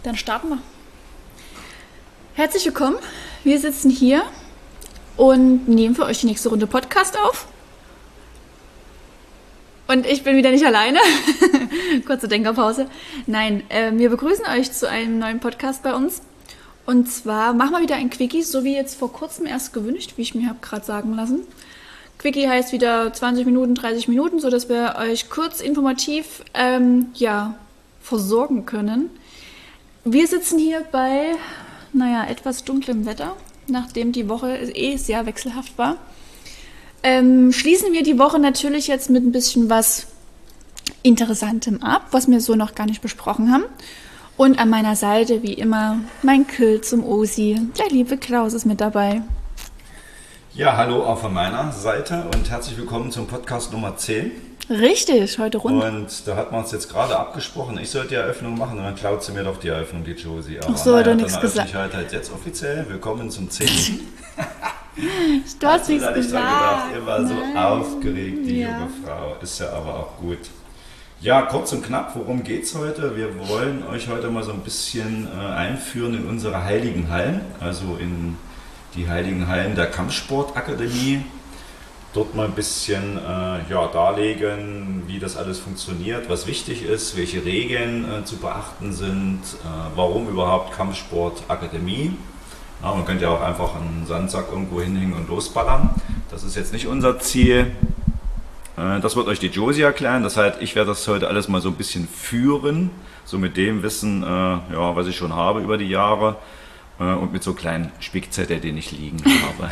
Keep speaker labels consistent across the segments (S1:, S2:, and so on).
S1: Dann starten wir. Herzlich willkommen. Wir sitzen hier und nehmen für euch die nächste Runde Podcast auf. Und ich bin wieder nicht alleine. Kurze Denkerpause. Nein, wir begrüßen euch zu einem neuen Podcast bei uns. Und zwar machen wir wieder ein Quickie, so wie jetzt vor kurzem erst gewünscht, wie ich mir habe gerade sagen lassen. Quickie heißt wieder 20 Minuten, 30 Minuten, sodass wir euch kurz informativ versorgen können. Wir sitzen hier bei, etwas dunklem Wetter, nachdem die Woche sehr wechselhaft war. Schließen wir die Woche natürlich jetzt mit ein bisschen was Interessantem ab, was wir so noch gar nicht besprochen haben. Und an meiner Seite, wie immer, mein Kill zum Osi. Der liebe Klaus ist mit dabei.
S2: Ja, hallo auch von meiner Seite und herzlich willkommen zum Podcast Nummer 10.
S1: Richtig, heute rund.
S2: Und da hat man uns jetzt gerade abgesprochen, ich sollte die Eröffnung machen und dann klaut sie mir doch die Eröffnung, die Josie. Aber
S1: ach so, hat er nichts
S2: gesagt. Dann halt jetzt offiziell, willkommen zum 10.
S1: Du hast nichts gesagt.
S2: Ihr war so aufgeregt, die junge Frau. Ist ja aber auch gut. Ja, kurz und knapp, worum geht's heute? Wir wollen euch heute mal so ein bisschen einführen in unsere Heiligen Hallen, also in die Heiligen Hallen der Kampfsportakademie. Dort mal ein bisschen darlegen, wie das alles funktioniert, was wichtig ist, welche Regeln zu beachten sind, warum überhaupt Kampfsportakademie. Ja, man könnte ja auch einfach einen Sandsack irgendwo hinhängen und losballern. Das ist jetzt nicht unser Ziel. Das wird euch die Josie erklären. Das heißt, ich werde das heute alles mal so ein bisschen führen, so mit dem Wissen, was ich schon habe über die Jahre und mit so kleinen Spickzetteln, den ich liegen habe.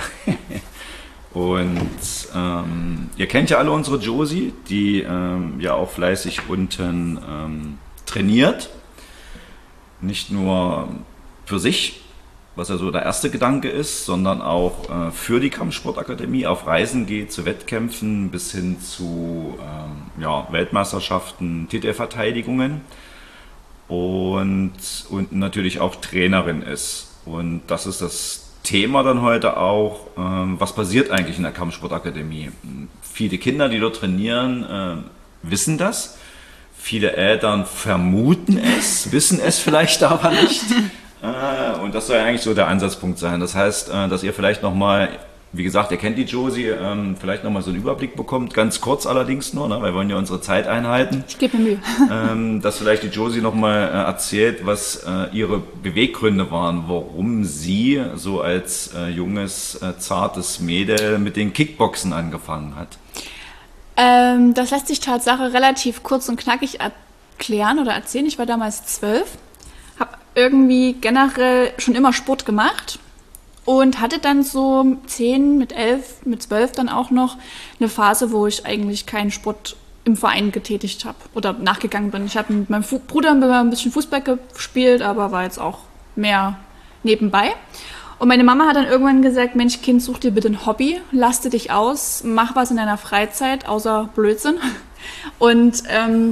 S2: Und ihr kennt ja alle unsere Josie, die ja auch fleißig unten trainiert. Nicht nur für sich, was ja so der erste Gedanke ist, sondern auch für die Kampfsportakademie auf Reisen geht, zu Wettkämpfen bis hin zu Weltmeisterschaften, Titelverteidigungen und natürlich auch Trainerin ist. Und das ist das Thema dann heute auch, was passiert eigentlich in der Kampfsportakademie. Viele Kinder, die dort trainieren, wissen das. Viele Eltern vermuten es, wissen es vielleicht aber nicht. Und das soll eigentlich so der Ansatzpunkt sein. Das heißt, dass ihr vielleicht nochmal, wie gesagt, ihr kennt die Josie, vielleicht nochmal so einen Überblick bekommt, ganz kurz allerdings nur, ne, weil wir wollen ja unsere Zeit einhalten.
S1: Ich gebe mir Mühe.
S2: Dass vielleicht die Josie nochmal erzählt, was ihre Beweggründe waren, warum sie so als junges, zartes Mädel mit den Kickboxen angefangen hat.
S1: Das lässt sich Tatsache relativ kurz und knackig erklären oder erzählen. Ich war damals 12. Irgendwie generell schon immer Sport gemacht und hatte dann so 10, mit 11, mit 12 dann auch noch eine Phase, wo ich eigentlich keinen Sport im Verein getätigt habe oder nachgegangen bin. Ich habe mit meinem Bruder ein bisschen Fußball gespielt, aber war jetzt auch mehr nebenbei. Und meine Mama hat dann irgendwann gesagt, Mensch Kind, such dir bitte ein Hobby, laste dich aus, mach was in deiner Freizeit, außer Blödsinn. Und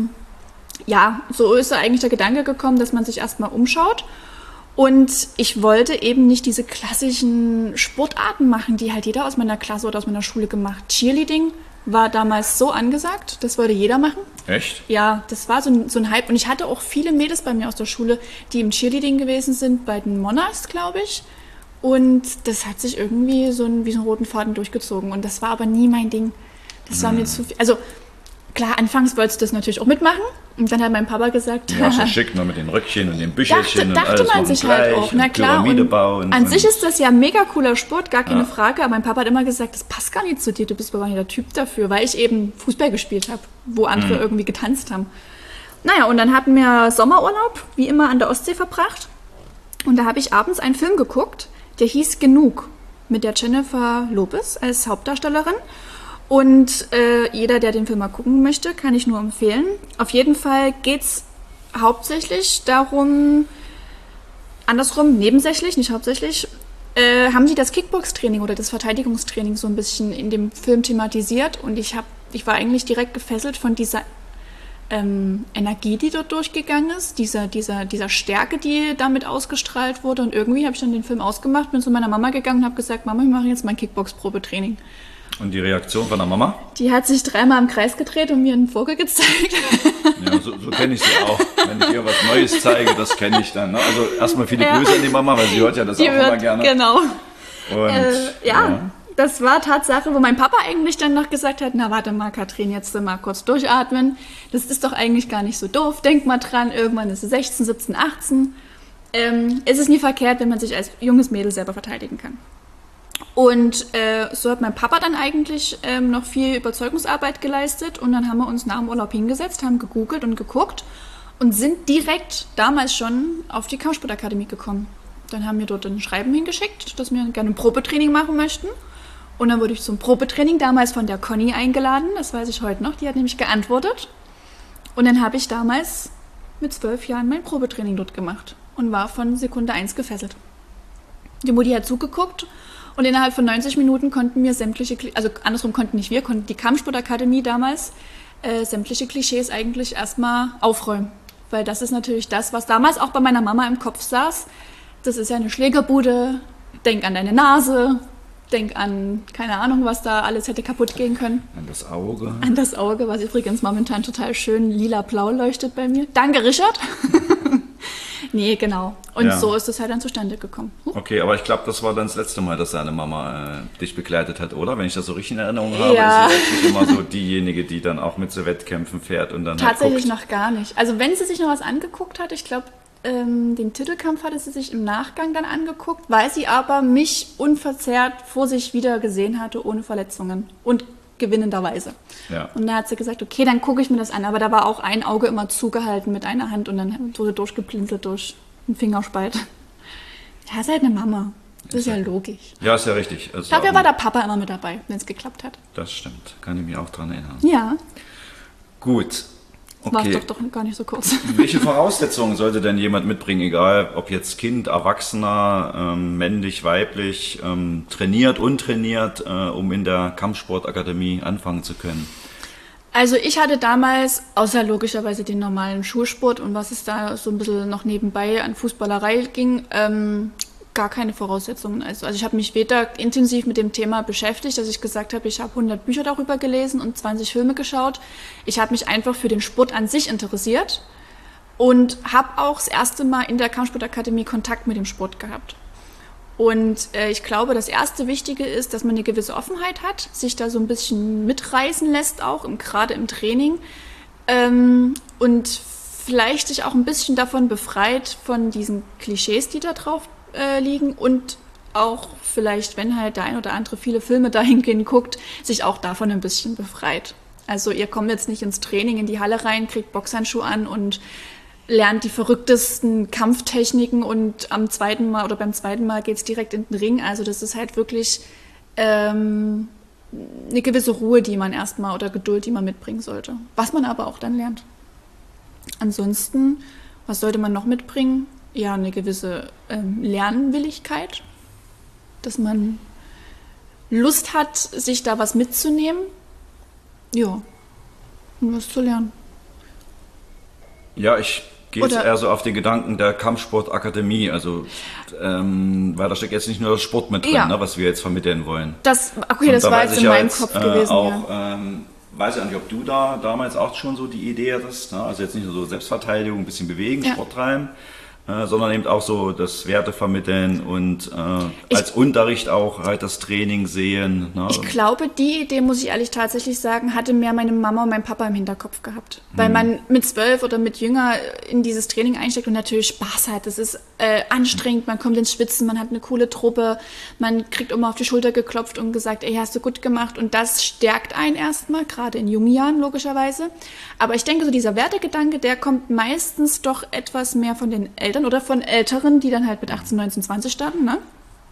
S1: so ist eigentlich der Gedanke gekommen, dass man sich erstmal umschaut. Und ich wollte eben nicht diese klassischen Sportarten machen, die halt jeder aus meiner Klasse oder aus meiner Schule gemacht. Cheerleading war damals so angesagt, das wollte jeder machen.
S2: Echt?
S1: Ja, das war so ein Hype. Und ich hatte auch viele Mädels bei mir aus der Schule, die im Cheerleading gewesen sind, bei den Monarchs, glaube ich. Und das hat sich irgendwie wie so einen roten Faden durchgezogen. Und das war aber nie mein Ding. Das war mir zu viel. Also klar, anfangs wolltest du das natürlich auch mitmachen. Und dann hat mein Papa gesagt,
S2: ja, so schick, noch mit den Röckchen und den Büchelchen
S1: dachte
S2: und alles
S1: man sich halt auch, na klar.
S2: Pyramide bauen.
S1: An sich ist das ja ein mega cooler Sport, gar keine Frage. Aber mein Papa hat immer gesagt, das passt gar nicht zu dir, du bist aber nicht der Typ dafür, weil ich eben Fußball gespielt habe, wo andere irgendwie getanzt haben. Naja, und dann hatten wir Sommerurlaub, wie immer an der Ostsee verbracht. Und da habe ich abends einen Film geguckt, der hieß Genug, mit der Jennifer Lopez als Hauptdarstellerin. Und jeder, der den Film mal gucken möchte, kann ich nur empfehlen. Auf jeden Fall geht es hauptsächlich darum, nebensächlich, nicht hauptsächlich, haben sie das Kickbox-Training oder das Verteidigungstraining so ein bisschen in dem Film thematisiert. Und ich war eigentlich direkt gefesselt von dieser Energie, die dort durchgegangen ist, dieser Stärke, die damit ausgestrahlt wurde. Und irgendwie habe ich dann den Film ausgemacht, bin zu meiner Mama gegangen und habe gesagt, Mama, wir machen jetzt mal ein Kickbox-Probetraining.
S2: Und die Reaktion von der Mama?
S1: Die hat sich 3-mal im Kreis gedreht und mir einen Vogel gezeigt.
S2: Ja, so kenne ich sie auch. Wenn ich ihr was Neues zeige, das kenne ich dann. Ne? Also erstmal viele Grüße an die Mama, weil sie hört ja das auch immer gerne.
S1: Genau.
S2: Und,
S1: das war Tatsache, wo mein Papa eigentlich dann noch gesagt hat, na warte mal, Katrin, jetzt mal kurz durchatmen. Das ist doch eigentlich gar nicht so doof. Denk mal dran, irgendwann ist es 16, 17, 18. Es ist nie verkehrt, wenn man sich als junges Mädel selber verteidigen kann. Und so hat mein Papa dann eigentlich noch viel Überzeugungsarbeit geleistet. Und dann haben wir uns nach dem Urlaub hingesetzt, haben gegoogelt und geguckt und sind direkt damals schon auf die Kampfsportakademie gekommen. Dann haben wir dort ein Schreiben hingeschickt, dass wir gerne ein Probetraining machen möchten. Und dann wurde ich zum Probetraining damals von der Conny eingeladen, das weiß ich heute noch, die hat nämlich geantwortet. Und dann habe ich damals mit 12 Jahren mein Probetraining dort gemacht und war von Sekunde 1 gefesselt. Die Mutti hat zugeguckt und innerhalb von 90 Minuten konnten die Kampfsportakademie damals sämtliche Klischees eigentlich erstmal aufräumen. Weil das ist natürlich das, was damals auch bei meiner Mama im Kopf saß. Das ist ja eine Schlägerbude, denk an deine Nase, denk an, keine Ahnung, was da alles hätte kaputt gehen können.
S2: An das Auge.
S1: An das Auge, was übrigens momentan total schön lila-blau leuchtet bei mir. Danke, Richard. Nee, genau. Und so ist es halt dann zustande gekommen.
S2: Okay, aber ich glaube, das war dann das letzte Mal, dass deine Mama dich begleitet hat, oder? Wenn ich das so richtig in Erinnerung habe, ist sie immer so diejenige, die dann auch mit so Wettkämpfen fährt und dann
S1: tatsächlich
S2: halt
S1: noch gar nicht. Also wenn sie sich noch was angeguckt hat, ich glaube, den Titelkampf hatte sie sich im Nachgang dann angeguckt, weil sie aber mich unverzerrt vor sich wieder gesehen hatte, ohne Verletzungen und gewinnenderweise. Ja. Und da hat sie gesagt, okay, dann gucke ich mir das an. Aber da war auch ein Auge immer zugehalten mit einer Hand und dann wurde durchgeblinzelt durch den Fingerspalt. Ja, ist halt eine Mama. Das ist ja logisch.
S2: Ja, ist ja richtig. Also
S1: dafür war der Papa immer mit dabei, wenn es geklappt hat.
S2: Das stimmt. Kann ich mich auch dran erinnern.
S1: Ja.
S2: Gut.
S1: Okay. War doch gar nicht so kurz.
S2: Welche Voraussetzungen sollte denn jemand mitbringen, egal ob jetzt Kind, Erwachsener, männlich, weiblich, trainiert, untrainiert, um in der Kampfsportakademie anfangen zu können?
S1: Also ich hatte damals, außer logischerweise den normalen Schulsport und was es da so ein bisschen noch nebenbei an Fußballerei ging, gar keine Voraussetzungen. Also ich habe mich weder intensiv mit dem Thema beschäftigt, dass ich gesagt habe, ich habe 100 Bücher darüber gelesen und 20 Filme geschaut. Ich habe mich einfach für den Sport an sich interessiert und habe auch das erste Mal in der Kampfsportakademie Kontakt mit dem Sport gehabt. Und ich glaube, das erste Wichtige ist, dass man eine gewisse Offenheit hat, sich da so ein bisschen mitreißen lässt, auch gerade im Training. Und vielleicht sich auch ein bisschen davon befreit von diesen Klischees, die da drauf liegen und auch vielleicht, wenn halt der ein oder andere viele Filme dahingehend guckt, sich auch davon ein bisschen befreit. Also ihr kommt jetzt nicht ins Training, in die Halle rein, kriegt Boxhandschuhe an und lernt die verrücktesten Kampftechniken und beim zweiten Mal geht es direkt in den Ring. Also das ist halt wirklich eine gewisse Ruhe, die man erstmal oder Geduld, die man mitbringen sollte. Was man aber auch dann lernt. Ansonsten, was sollte man noch mitbringen? Ja, eine gewisse Lernwilligkeit, dass man Lust hat, sich da was mitzunehmen. Ja, und was zu lernen.
S2: Ja, ich gehe jetzt eher so auf den Gedanken der Kampfsportakademie, also weil da steckt jetzt nicht nur das Sport mit drin, ne, was wir jetzt vermitteln wollen.
S1: Das war jetzt in meinem Kopf gewesen.
S2: Weiß ich nicht, ob du da damals auch schon so die Idee hattest, ne? Also jetzt nicht nur so Selbstverteidigung, ein bisschen bewegen, Sport treiben, sondern eben auch so das Werte vermitteln und als Unterricht auch halt das Training sehen. Ne?
S1: Ich glaube, die Idee, muss ich ehrlich tatsächlich sagen, hatte mehr meine Mama und mein Papa im Hinterkopf gehabt. Weil man mit 12 oder mit jünger in dieses Training einsteckt und natürlich Spaß hat. Das ist anstrengend, man kommt ins Schwitzen, man hat eine coole Truppe, man kriegt immer auf die Schulter geklopft und gesagt, ey, hast du gut gemacht. Und das stärkt einen erstmal, gerade in jungen Jahren logischerweise. Aber ich denke, so dieser Wertegedanke, der kommt meistens doch etwas mehr von den Eltern oder von Älteren, die dann halt mit 18, 19, 20 starten, ne?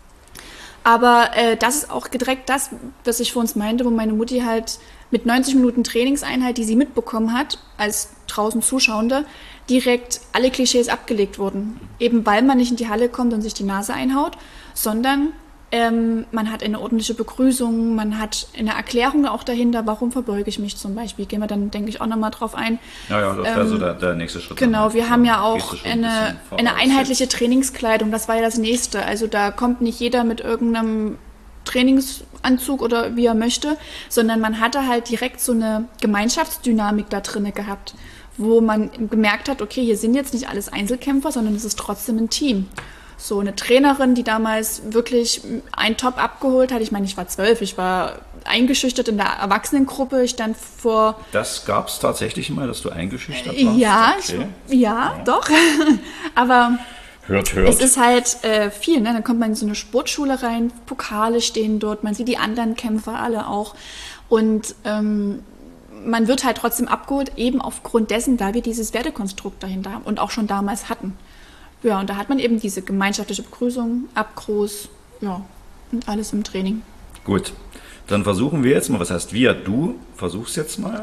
S1: Aber das ist auch direkt das, was ich vor uns meinte, wo meine Mutti halt mit 90 Minuten Trainingseinheit, die sie mitbekommen hat, als draußen Zuschauende, direkt alle Klischees abgelegt wurden. Eben weil man nicht in die Halle kommt und sich die Nase einhaut, sondern man hat eine ordentliche Begrüßung, man hat eine Erklärung auch dahinter, warum verbeuge ich mich zum Beispiel. Gehen wir dann, denke ich, auch nochmal drauf ein.
S2: Ja, das wäre so der nächste Schritt.
S1: Genau, wir haben ja auch eine einheitliche Trainingskleidung, das war ja das Nächste. Also da kommt nicht jeder mit irgendeinem Trainingsanzug oder wie er möchte, sondern man hatte halt direkt so eine Gemeinschaftsdynamik da drinne gehabt, wo man gemerkt hat, okay, hier sind jetzt nicht alles Einzelkämpfer, sondern es ist trotzdem ein Team. So eine Trainerin, die damals wirklich einen Top abgeholt hat. Ich meine, ich war 12, ich war eingeschüchtert in der Erwachsenengruppe. Ich stand vor...
S2: Das gab es tatsächlich immer, dass du eingeschüchtert warst?
S1: Ja,
S2: okay.
S1: ja, doch. Aber
S2: hört.
S1: es ist halt viel. Ne? Dann kommt man in so eine Sportschule rein, Pokale stehen dort, man sieht die anderen Kämpfer alle auch. Und man wird halt trotzdem abgeholt, eben aufgrund dessen, da wir dieses Wertekonstrukt dahinter haben und auch schon damals hatten. Ja, und da hat man eben diese gemeinschaftliche Begrüßung, Abgruß, ja, und alles im Training.
S2: Gut, dann versuchen wir jetzt mal, was heißt wir? Du versuchst jetzt mal,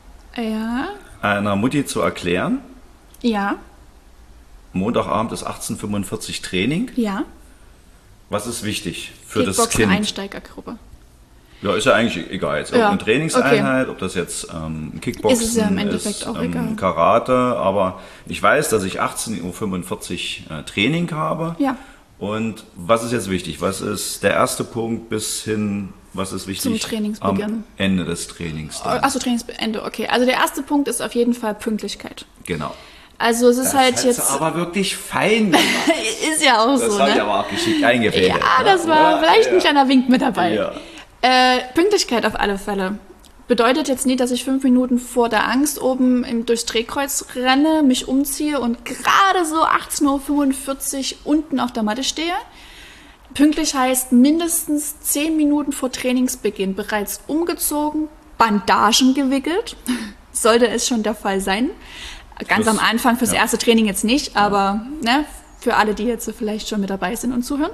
S2: einer Mutti zu erklären.
S1: Ja.
S2: Montagabend ist 18:45 Uhr Training.
S1: Ja.
S2: Was ist wichtig für das Kind?
S1: Kickboxen-Einsteigergruppe.
S2: Ja, ist ja eigentlich egal. Jetzt eine Trainingseinheit, ob das jetzt Kickboxen
S1: ist, es ja im Endeffekt auch egal.
S2: Karate, aber ich weiß, dass ich 18:45 Uhr Training habe.
S1: Ja.
S2: Und was ist jetzt wichtig? Was ist der erste Punkt bis hin, was ist wichtig?
S1: Zum Trainingsbeginn.
S2: Am Ende des Trainings.
S1: Achso, Trainingsende, okay. Also der erste Punkt ist auf jeden Fall Pünktlichkeit.
S2: Genau.
S1: Also es ist
S2: das
S1: halt
S2: hast
S1: jetzt...
S2: du aber wirklich fein gemacht.
S1: Ist ja auch
S2: das
S1: so,
S2: Das
S1: ne?
S2: habe ich aber auch geschickt eingefädelt.
S1: Ja, das war vielleicht ein kleiner Wink mit dabei.
S2: Ja.
S1: Pünktlichkeit auf alle Fälle. Bedeutet jetzt nicht, dass ich 5 Minuten vor der Angst oben durchs Drehkreuz renne, mich umziehe und gerade so 18:45 Uhr unten auf der Matte stehe. Pünktlich heißt mindestens 10 Minuten vor Trainingsbeginn bereits umgezogen, Bandagen gewickelt. Sollte es schon der Fall sein. Ganz am Anfang fürs erste Training jetzt nicht, aber ne, für alle, die jetzt vielleicht schon mit dabei sind und zuhören.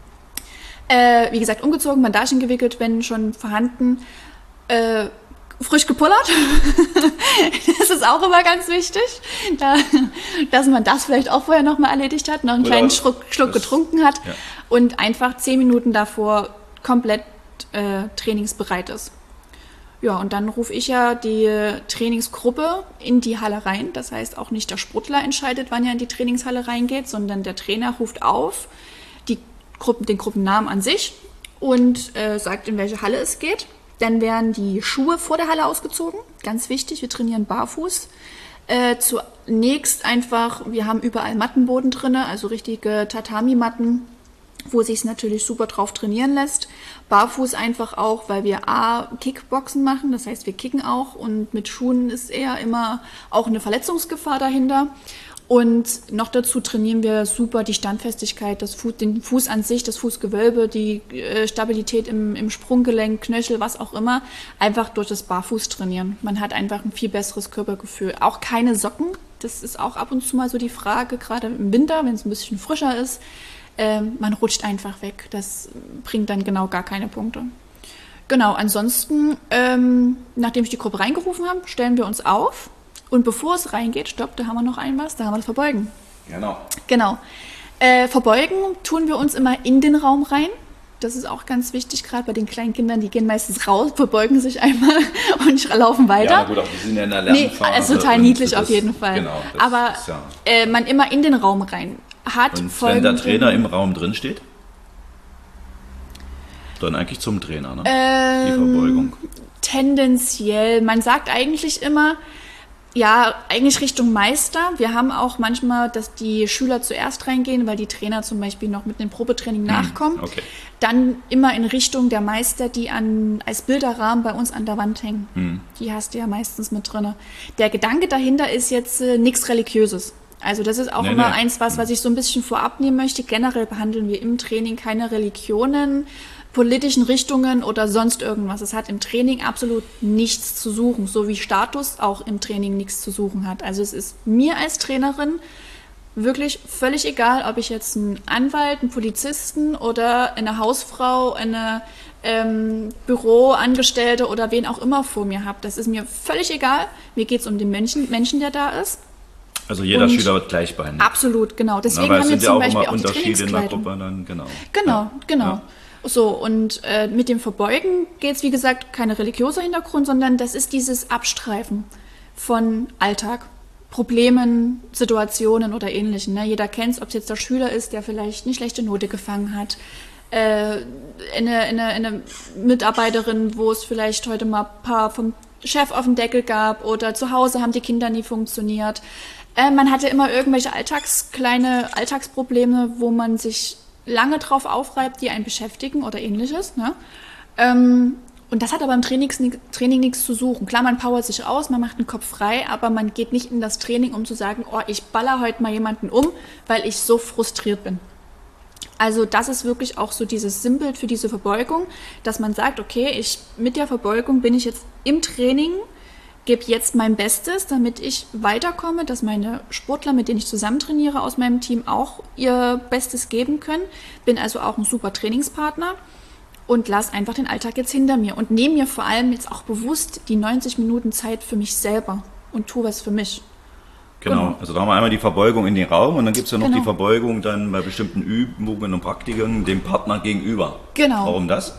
S1: Wie gesagt, umgezogen, Bandagen gewickelt, wenn schon vorhanden. Frisch gepullert. Das ist auch immer ganz wichtig, dass man das vielleicht auch vorher nochmal erledigt hat, noch einen kleinen Schluck getrunken hat und einfach 10 Minuten davor komplett trainingsbereit ist. Ja, und dann rufe ich ja die Trainingsgruppe in die Halle rein. Das heißt, auch nicht der Sportler entscheidet, wann er in die Trainingshalle reingeht, sondern der Trainer ruft auf den Gruppennamen an sich und sagt, in welche Halle es geht. Dann werden die Schuhe vor der Halle ausgezogen. Ganz wichtig, wir trainieren barfuß. Zunächst einfach, wir haben überall Mattenboden drin, also richtige Tatami-Matten, wo sich es natürlich super drauf trainieren lässt. Barfuß einfach auch, weil wir Kickboxen machen, das heißt, wir kicken auch und mit Schuhen ist eher immer auch eine Verletzungsgefahr dahinter. Und noch dazu trainieren wir super die Standfestigkeit, den Fuß an sich, das Fußgewölbe, die Stabilität im Sprunggelenk, Knöchel, was auch immer, einfach durch das Barfuß trainieren. Man hat einfach ein viel besseres Körpergefühl. Auch keine Socken, das ist auch ab und zu mal so die Frage, gerade im Winter, wenn es ein bisschen frischer ist. Man rutscht einfach weg. Das bringt dann genau gar keine Punkte. Genau, ansonsten, nachdem ich die Gruppe reingerufen habe, stellen wir uns auf. Und bevor es reingeht, da haben wir noch da haben wir das Verbeugen. Genau. Verbeugen tun wir uns immer in den Raum rein. Das ist auch ganz wichtig, gerade bei den kleinen Kindern, die gehen meistens raus, verbeugen sich einmal und laufen weiter.
S2: Ja, gut, aber die sind ja in der Lernphase.
S1: Nee, ist total niedlich auf jeden Fall.
S2: Genau,
S1: aber man immer in den Raum rein hat.
S2: Und wenn der Trainer im Raum drin steht? Dann eigentlich zum Trainer, ne? Die Verbeugung.
S1: Tendenziell. Man sagt eigentlich immer, ja, eigentlich Richtung Meister. Wir haben auch manchmal, dass die Schüler zuerst reingehen, weil die Trainer zum Beispiel noch mit dem Probetraining nachkommen.
S2: Okay.
S1: Dann immer in Richtung der Meister, die als Bilderrahmen bei uns an der Wand hängen. Die hast du ja meistens mit drin. Der Gedanke dahinter ist jetzt nichts Religiöses. Also das ist auch immer eins, was ich so ein bisschen vorab nehmen möchte. Generell behandeln wir im Training keine Religionen, politischen Richtungen oder sonst irgendwas. Es hat im Training absolut nichts zu suchen, so wie Status auch im Training nichts zu suchen hat. Also es ist mir als Trainerin wirklich völlig egal, ob ich jetzt einen Anwalt, einen Polizisten oder eine Hausfrau, eine Büroangestellte oder wen auch immer vor mir habe. Das ist mir völlig egal. Mir geht es um den Menschen, der da ist.
S2: Also jeder Schüler wird gleich behandelt.
S1: Absolut, genau. Deswegen haben wir zum Beispiel auch die Trainingskleidung. Genau. Ja. So, und mit dem Verbeugen geht es, wie gesagt, keine religiöser Hintergrund, sondern das ist dieses Abstreifen von Alltag, Problemen, Situationen oder Ähnlichem. Ne? Jeder kennt es, ob es jetzt der Schüler ist, der vielleicht eine schlechte Note gefangen hat, eine Mitarbeiterin, wo es vielleicht heute mal ein paar vom Chef auf den Deckel gab oder zu Hause haben die Kinder nie funktioniert. Man hatte immer irgendwelche kleine Alltagsprobleme, wo man sich lange drauf aufreibt, die einen beschäftigen oder ähnliches. Ne? Und das hat aber im Training nichts zu suchen. Klar, man powert sich aus, man macht den Kopf frei, aber man geht nicht in das Training, um zu sagen, oh, ich baller heute mal jemanden um, weil ich so frustriert bin. Also das ist wirklich auch so dieses Sinnbild für diese Verbeugung, dass man sagt, okay, mit der Verbeugung bin ich jetzt im Training, gebe jetzt mein Bestes, damit ich weiterkomme, dass meine Sportler, mit denen ich zusammen trainiere aus meinem Team, auch ihr Bestes geben können. Bin also auch ein super Trainingspartner und lasse einfach den Alltag jetzt hinter mir und nehme mir vor allem jetzt auch bewusst die 90 Minuten Zeit für mich selber und tue was für mich.
S2: Genau, also da haben wir einmal die Verbeugung in den Raum und dann gibt es ja noch die Verbeugung dann bei bestimmten Übungen und Praktiken dem Partner gegenüber.
S1: Genau.
S2: Warum das?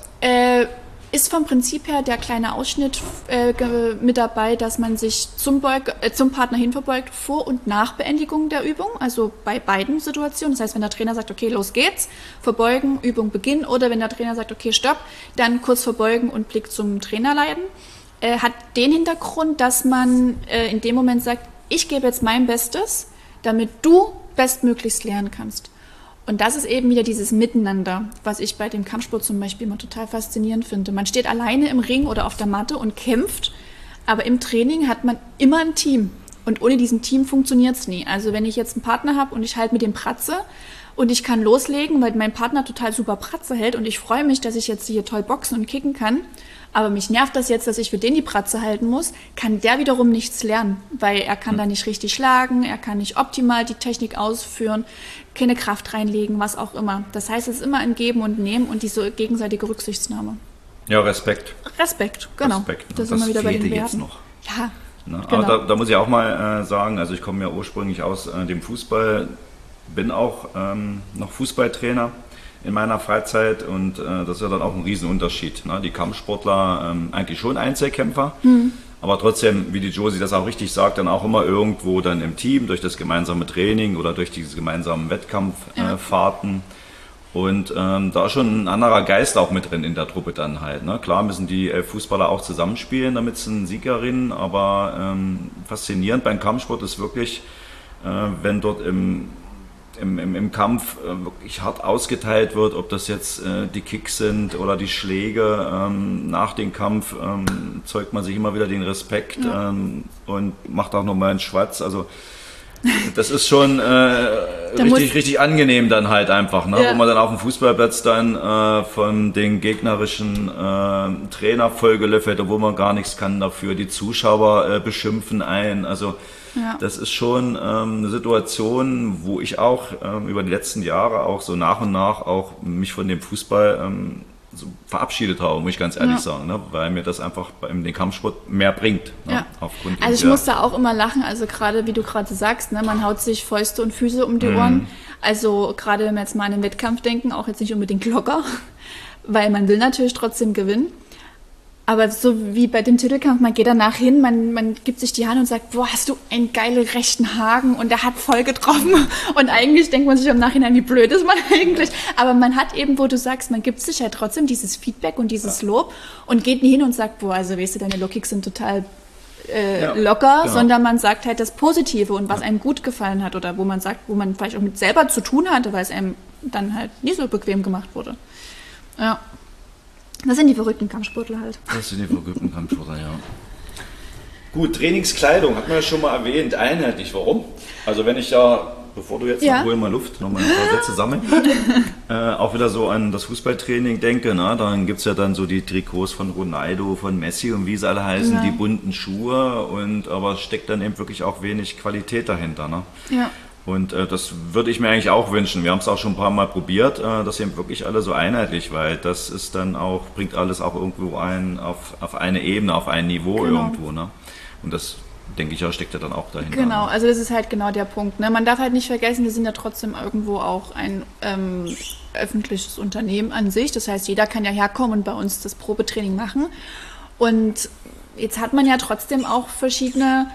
S1: Ist vom Prinzip her der kleine Ausschnitt mit dabei, dass man sich zum Partner hin verbeugt vor und nach Beendigung der Übung, also bei beiden Situationen. Das heißt, wenn der Trainer sagt, okay, los geht's, verbeugen, Übung beginnen, oder wenn der Trainer sagt, okay, stopp, dann kurz verbeugen und Blick zum Trainer leiten. Hat den Hintergrund, dass man in dem Moment sagt, ich gebe jetzt mein Bestes, damit du bestmöglichst lernen kannst. Und das ist eben wieder dieses Miteinander, was ich bei dem Kampfsport zum Beispiel immer total faszinierend finde. Man steht alleine im Ring oder auf der Matte und kämpft, aber im Training hat man immer ein Team. Und ohne diesen Team funktioniert es nie. Also wenn ich jetzt einen Partner habe und ich halte mit dem Pratze und ich kann loslegen, weil mein Partner total super Pratze hält und ich freue mich, dass ich jetzt hier toll boxen und kicken kann, aber mich nervt das jetzt, dass ich für den die Pratze halten muss, kann der wiederum nichts lernen, weil er kann da nicht richtig schlagen, er kann nicht optimal die Technik ausführen, keine Kraft reinlegen, was auch immer. Das heißt, es ist immer ein Geben und Nehmen und diese gegenseitige Rücksichtnahme.
S2: Ja, Respekt.
S1: Respekt, genau.
S2: Respekt.
S1: Das sind wir wieder bei den Werten.
S2: Jetzt noch.
S1: Ja,
S2: Na,
S1: genau.
S2: Aber da muss ich auch mal sagen, also ich komme ja ursprünglich aus dem Fußball, bin auch noch Fußballtrainer in meiner Freizeit und das ist ja dann auch ein Riesenunterschied. Ne? Die Kampfsportler eigentlich schon Einzelkämpfer, aber trotzdem, wie die Josie das auch richtig sagt, dann auch immer irgendwo dann im Team durch das gemeinsame Training oder durch diese gemeinsamen Wettkampffahrten. Und da schon ein anderer Geist auch mit drin in der Truppe dann halt. Ne? Klar müssen die Fußballer auch zusammenspielen, damit sie einen Sieg gewinnen, aber faszinierend beim Kampfsport ist wirklich, wenn dort im Kampf wirklich hart ausgeteilt wird, ob das jetzt die Kicks sind oder die Schläge. Nach dem Kampf zeugt man sich immer wieder den Respekt und macht auch nochmal einen Schwatz. Also das ist schon richtig angenehm dann halt einfach, ne? Wo man dann auf dem Fußballplatz dann von den gegnerischen Trainer vollgelöffelt, obwohl man gar nichts kann dafür. Die Zuschauer beschimpfen einen, also das ist schon eine Situation, wo ich auch über die letzten Jahre auch so nach und nach auch mich von dem Fußball so verabschiedet habe, muss ich ganz ehrlich sagen, ne? Weil mir das einfach den Kampfsport mehr bringt. Ne?
S1: Aufgrund also ich muss da auch immer lachen, also gerade wie du gerade sagst, ne, man haut sich Fäuste und Füße um die Ohren, also gerade wenn wir jetzt mal an den Wettkampf denken, auch jetzt nicht unbedingt locker, weil man will natürlich trotzdem gewinnen. Aber so wie bei dem Titelkampf, man geht danach hin, man gibt sich die Hand und sagt, boah, hast du einen geilen rechten Haken und der hat voll getroffen. Und eigentlich denkt man sich im Nachhinein, wie blöd ist man eigentlich. Aber man hat eben, wo du sagst, man gibt sich ja trotzdem dieses Feedback und dieses Lob und geht nie hin und sagt, boah, also weißt du, deine Low-Kicks sind total locker, sondern man sagt halt das Positive und was einem gut gefallen hat oder wo man sagt, wo man vielleicht auch mit selber zu tun hatte, weil es einem dann halt nie so bequem gemacht wurde. Ja. Das sind die verrückten Kampfsportler halt.
S2: Das sind die verrückten Kampfsportler, ja. Gut, Trainingskleidung hat man ja schon mal erwähnt, einheitlich. Warum? Also wenn ich bevor du jetzt noch hol mal Luft, noch mal ein paar Sätze sammeln, auch wieder so an das Fußballtraining denke, ne? Dann gibt es ja dann so die Trikots von Ronaldo, von Messi und wie sie alle heißen, die bunten Schuhe, aber steckt dann eben wirklich auch wenig Qualität dahinter. Ne? Ja. Und das würde ich mir eigentlich auch wünschen. Wir haben es auch schon ein paar Mal probiert, dass eben wirklich alle so einheitlich, weil das ist dann auch, bringt alles auch irgendwo auf eine Ebene, auf ein Niveau irgendwo. Ne? Und das, denke ich, steckt ja dann auch dahinter.
S1: Genau, also das ist halt genau der Punkt. Ne? Man darf halt nicht vergessen, wir sind ja trotzdem irgendwo auch ein öffentliches Unternehmen an sich. Das heißt, jeder kann ja herkommen und bei uns das Probetraining machen. Und jetzt hat man ja trotzdem auch verschiedene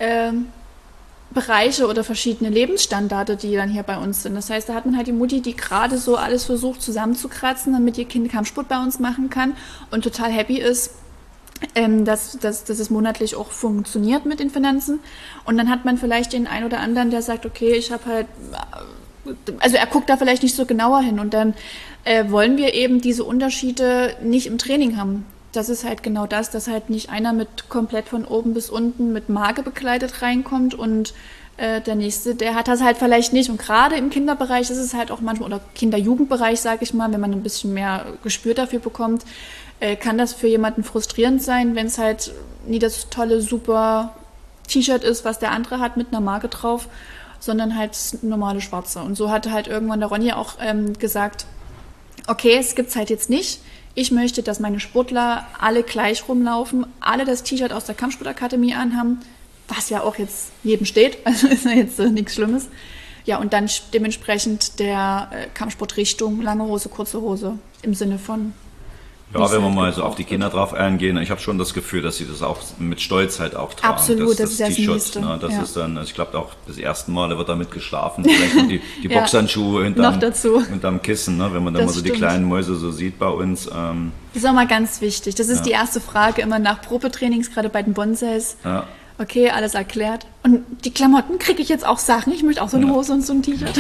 S1: Bereiche oder verschiedene Lebensstandards, die dann hier bei uns sind. Das heißt, da hat man halt die Mutti, die gerade so alles versucht zusammenzukratzen, damit ihr Kind Kampfsport bei uns machen kann und total happy ist, dass es monatlich auch funktioniert mit den Finanzen. Und dann hat man vielleicht den einen oder anderen, der sagt, okay, ich habe halt, also er guckt da vielleicht nicht so genauer hin. Und dann wollen wir eben diese Unterschiede nicht im Training haben. Das ist halt genau das, dass halt nicht einer mit komplett von oben bis unten mit Marke bekleidet reinkommt und der Nächste, der hat das halt vielleicht nicht. Und gerade im Kinderbereich ist es halt auch manchmal, oder Kinder-Jugendbereich, sage ich mal, wenn man ein bisschen mehr Gespür dafür bekommt, kann das für jemanden frustrierend sein, wenn es halt nie das tolle, super T-Shirt ist, was der andere hat mit einer Marke drauf, sondern halt normale schwarze. Und so hatte halt irgendwann der Ronja auch gesagt, okay, es gibt's halt jetzt nicht. Ich möchte, dass meine Sportler alle gleich rumlaufen, alle das T-Shirt aus der Kampfsportakademie anhaben, was ja auch jetzt jedem steht, also ist ja jetzt nichts Schlimmes. Ja, und dann dementsprechend der Kampfsportrichtung, lange Hose, kurze Hose, im Sinne von...
S2: Ja, wenn wir mal so auf die Kinder drauf eingehen, ich habe schon das Gefühl, dass sie das auch mit Stolz halt auch tragen.
S1: Absolut, das ist das
S2: T-Shirt, ne, das ist dann, also ich glaube auch das erste Mal, da wird damit geschlafen, vielleicht noch die Boxhandschuhe hinterm Kissen, ne, wenn man dann mal so die kleinen Mäuse so sieht bei uns.
S1: Das ist auch mal ganz wichtig, das ist die erste Frage immer nach Probetrainings, gerade bei den Bonsais. Ja. Okay, alles erklärt. Und die Klamotten, kriege ich jetzt auch Sachen? Ich möchte auch so eine Hose und so ein T-Shirt.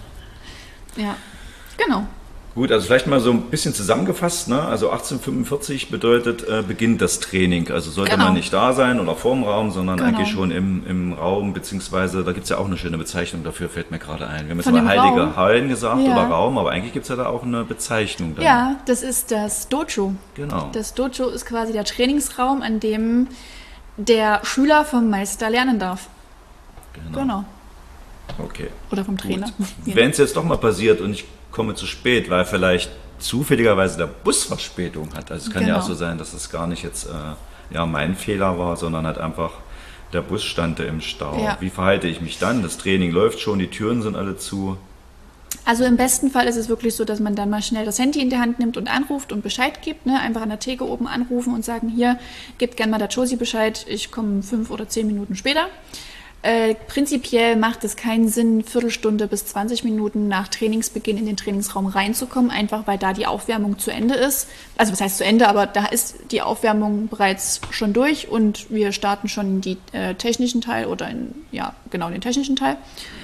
S1: Ja, genau.
S2: Gut, also vielleicht mal so ein bisschen zusammengefasst, ne? Also 1845 bedeutet, beginnt das Training. Also sollte man nicht da sein oder vorm Raum, sondern eigentlich schon im Raum, beziehungsweise da gibt es ja auch eine schöne Bezeichnung dafür, fällt mir gerade ein. Wir haben jetzt mal heilige Hallen gesagt oder Raum, aber eigentlich gibt es ja da auch eine Bezeichnung. Dann.
S1: Ja, das ist das Dojo.
S2: Genau.
S1: Das Dojo ist quasi der Trainingsraum, an dem der Schüler vom Meister lernen darf. Genau.
S2: Okay.
S1: Oder vom Trainer.
S2: Wenn es jetzt doch mal passiert und ich komme zu spät, weil vielleicht zufälligerweise der Bus Verspätung hat. Also es kann ja auch so sein, dass es gar nicht jetzt mein Fehler war, sondern halt einfach der Bus stand im Stau. Ja. Wie verhalte ich mich dann? Das Training läuft schon, die Türen sind alle zu.
S1: Also im besten Fall ist es wirklich so, dass man dann mal schnell das Handy in die Hand nimmt und anruft und Bescheid gibt. Ne? Einfach an der Theke oben anrufen und sagen, hier, gebt gerne mal der Josie Bescheid, ich komme 5 oder 10 Minuten später. Prinzipiell macht es keinen Sinn, Viertelstunde bis 20 Minuten nach Trainingsbeginn in den Trainingsraum reinzukommen, einfach weil da die Aufwärmung zu Ende ist. Also was heißt zu Ende, aber da ist die Aufwärmung bereits schon durch und wir starten schon in den technischen Teil oder in den technischen Teil.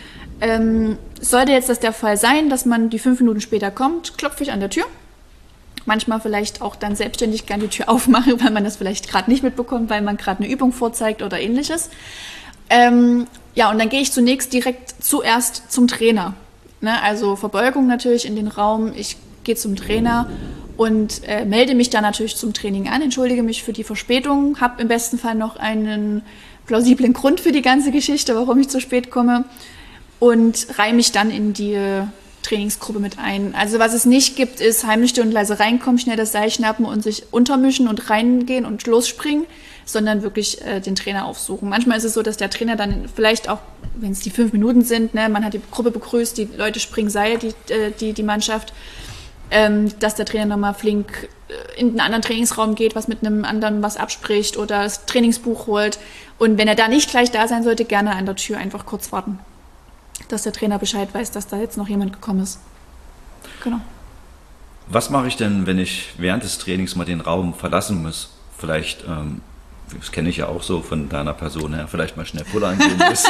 S1: Sollte jetzt das der Fall sein, dass man die 5 Minuten später kommt, klopfe ich an der Tür. Manchmal vielleicht auch dann selbstständig gerne die Tür aufmache, weil man das vielleicht gerade nicht mitbekommt, weil man gerade eine Übung vorzeigt oder ähnliches. Und dann gehe ich zuerst zum Trainer. Ne? Also Verbeugung natürlich in den Raum. Ich gehe zum Trainer und melde mich dann natürlich zum Training an, entschuldige mich für die Verspätung, habe im besten Fall noch einen plausiblen Grund für die ganze Geschichte, warum ich zu spät komme und reihe mich dann in die Trainingsgruppe mit ein. Also was es nicht gibt, ist heimlich still und leise reinkommen, schnell das Seil schnappen und sich untermischen und reingehen und losspringen, sondern wirklich den Trainer aufsuchen. Manchmal ist es so, dass der Trainer dann vielleicht auch, wenn es die 5 Minuten sind, ne, man hat die Gruppe begrüßt, die Leute springen Seil, die Mannschaft, dass der Trainer nochmal flink in einen anderen Trainingsraum geht, was mit einem anderen was abspricht oder das Trainingsbuch holt. Und wenn er da nicht gleich da sein sollte, gerne an der Tür einfach kurz warten, dass der Trainer Bescheid weiß, dass da jetzt noch jemand gekommen ist. Genau.
S2: Was mache ich denn, wenn ich während des Trainings mal den Raum verlassen muss? Vielleicht, das kenne ich ja auch so von deiner Person her, vielleicht mal schnell pullern gehen muss.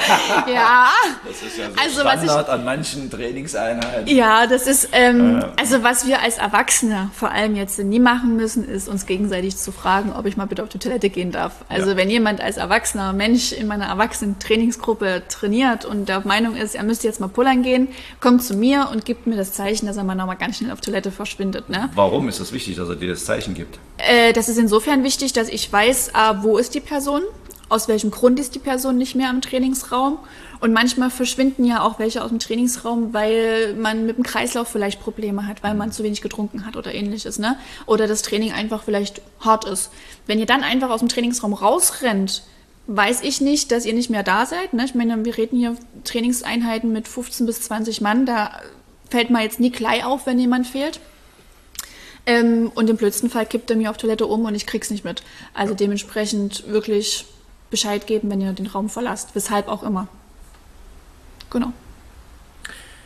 S1: Ja.
S2: Das ist ja so Standard an manchen Trainingseinheiten.
S1: Ja, das ist, also was wir als Erwachsene vor allem jetzt nie machen müssen, ist uns gegenseitig zu fragen, ob ich mal bitte auf die Toilette gehen darf. Also wenn jemand als erwachsener Mensch in meiner Erwachsenen-Trainingsgruppe trainiert und der Meinung ist, er müsste jetzt mal pullern gehen, kommt zu mir und gibt mir das Zeichen, dass er mal nochmal ganz schnell auf Toilette verschwindet. Ne?
S2: Warum ist das wichtig, dass er dir das Zeichen gibt?
S1: Das ist insofern wichtig, dass ich weiß, wo ist die Person, aus welchem Grund ist die Person nicht mehr im Trainingsraum und manchmal verschwinden ja auch welche aus dem Trainingsraum, weil man mit dem Kreislauf vielleicht Probleme hat, weil man zu wenig getrunken hat oder ähnliches, ne? Oder das Training einfach vielleicht hart ist. Wenn ihr dann einfach aus dem Trainingsraum rausrennt, weiß ich nicht, dass ihr nicht mehr da seid, ne? Ich meine, wir reden hier Trainingseinheiten mit 15 bis 20 Mann, da fällt man jetzt nie gleich auf, wenn jemand fehlt. Und im blödsten Fall kippt er mir auf Toilette um und ich krieg's nicht mit. Also dementsprechend wirklich Bescheid geben, wenn ihr den Raum verlasst. Weshalb auch immer. Genau.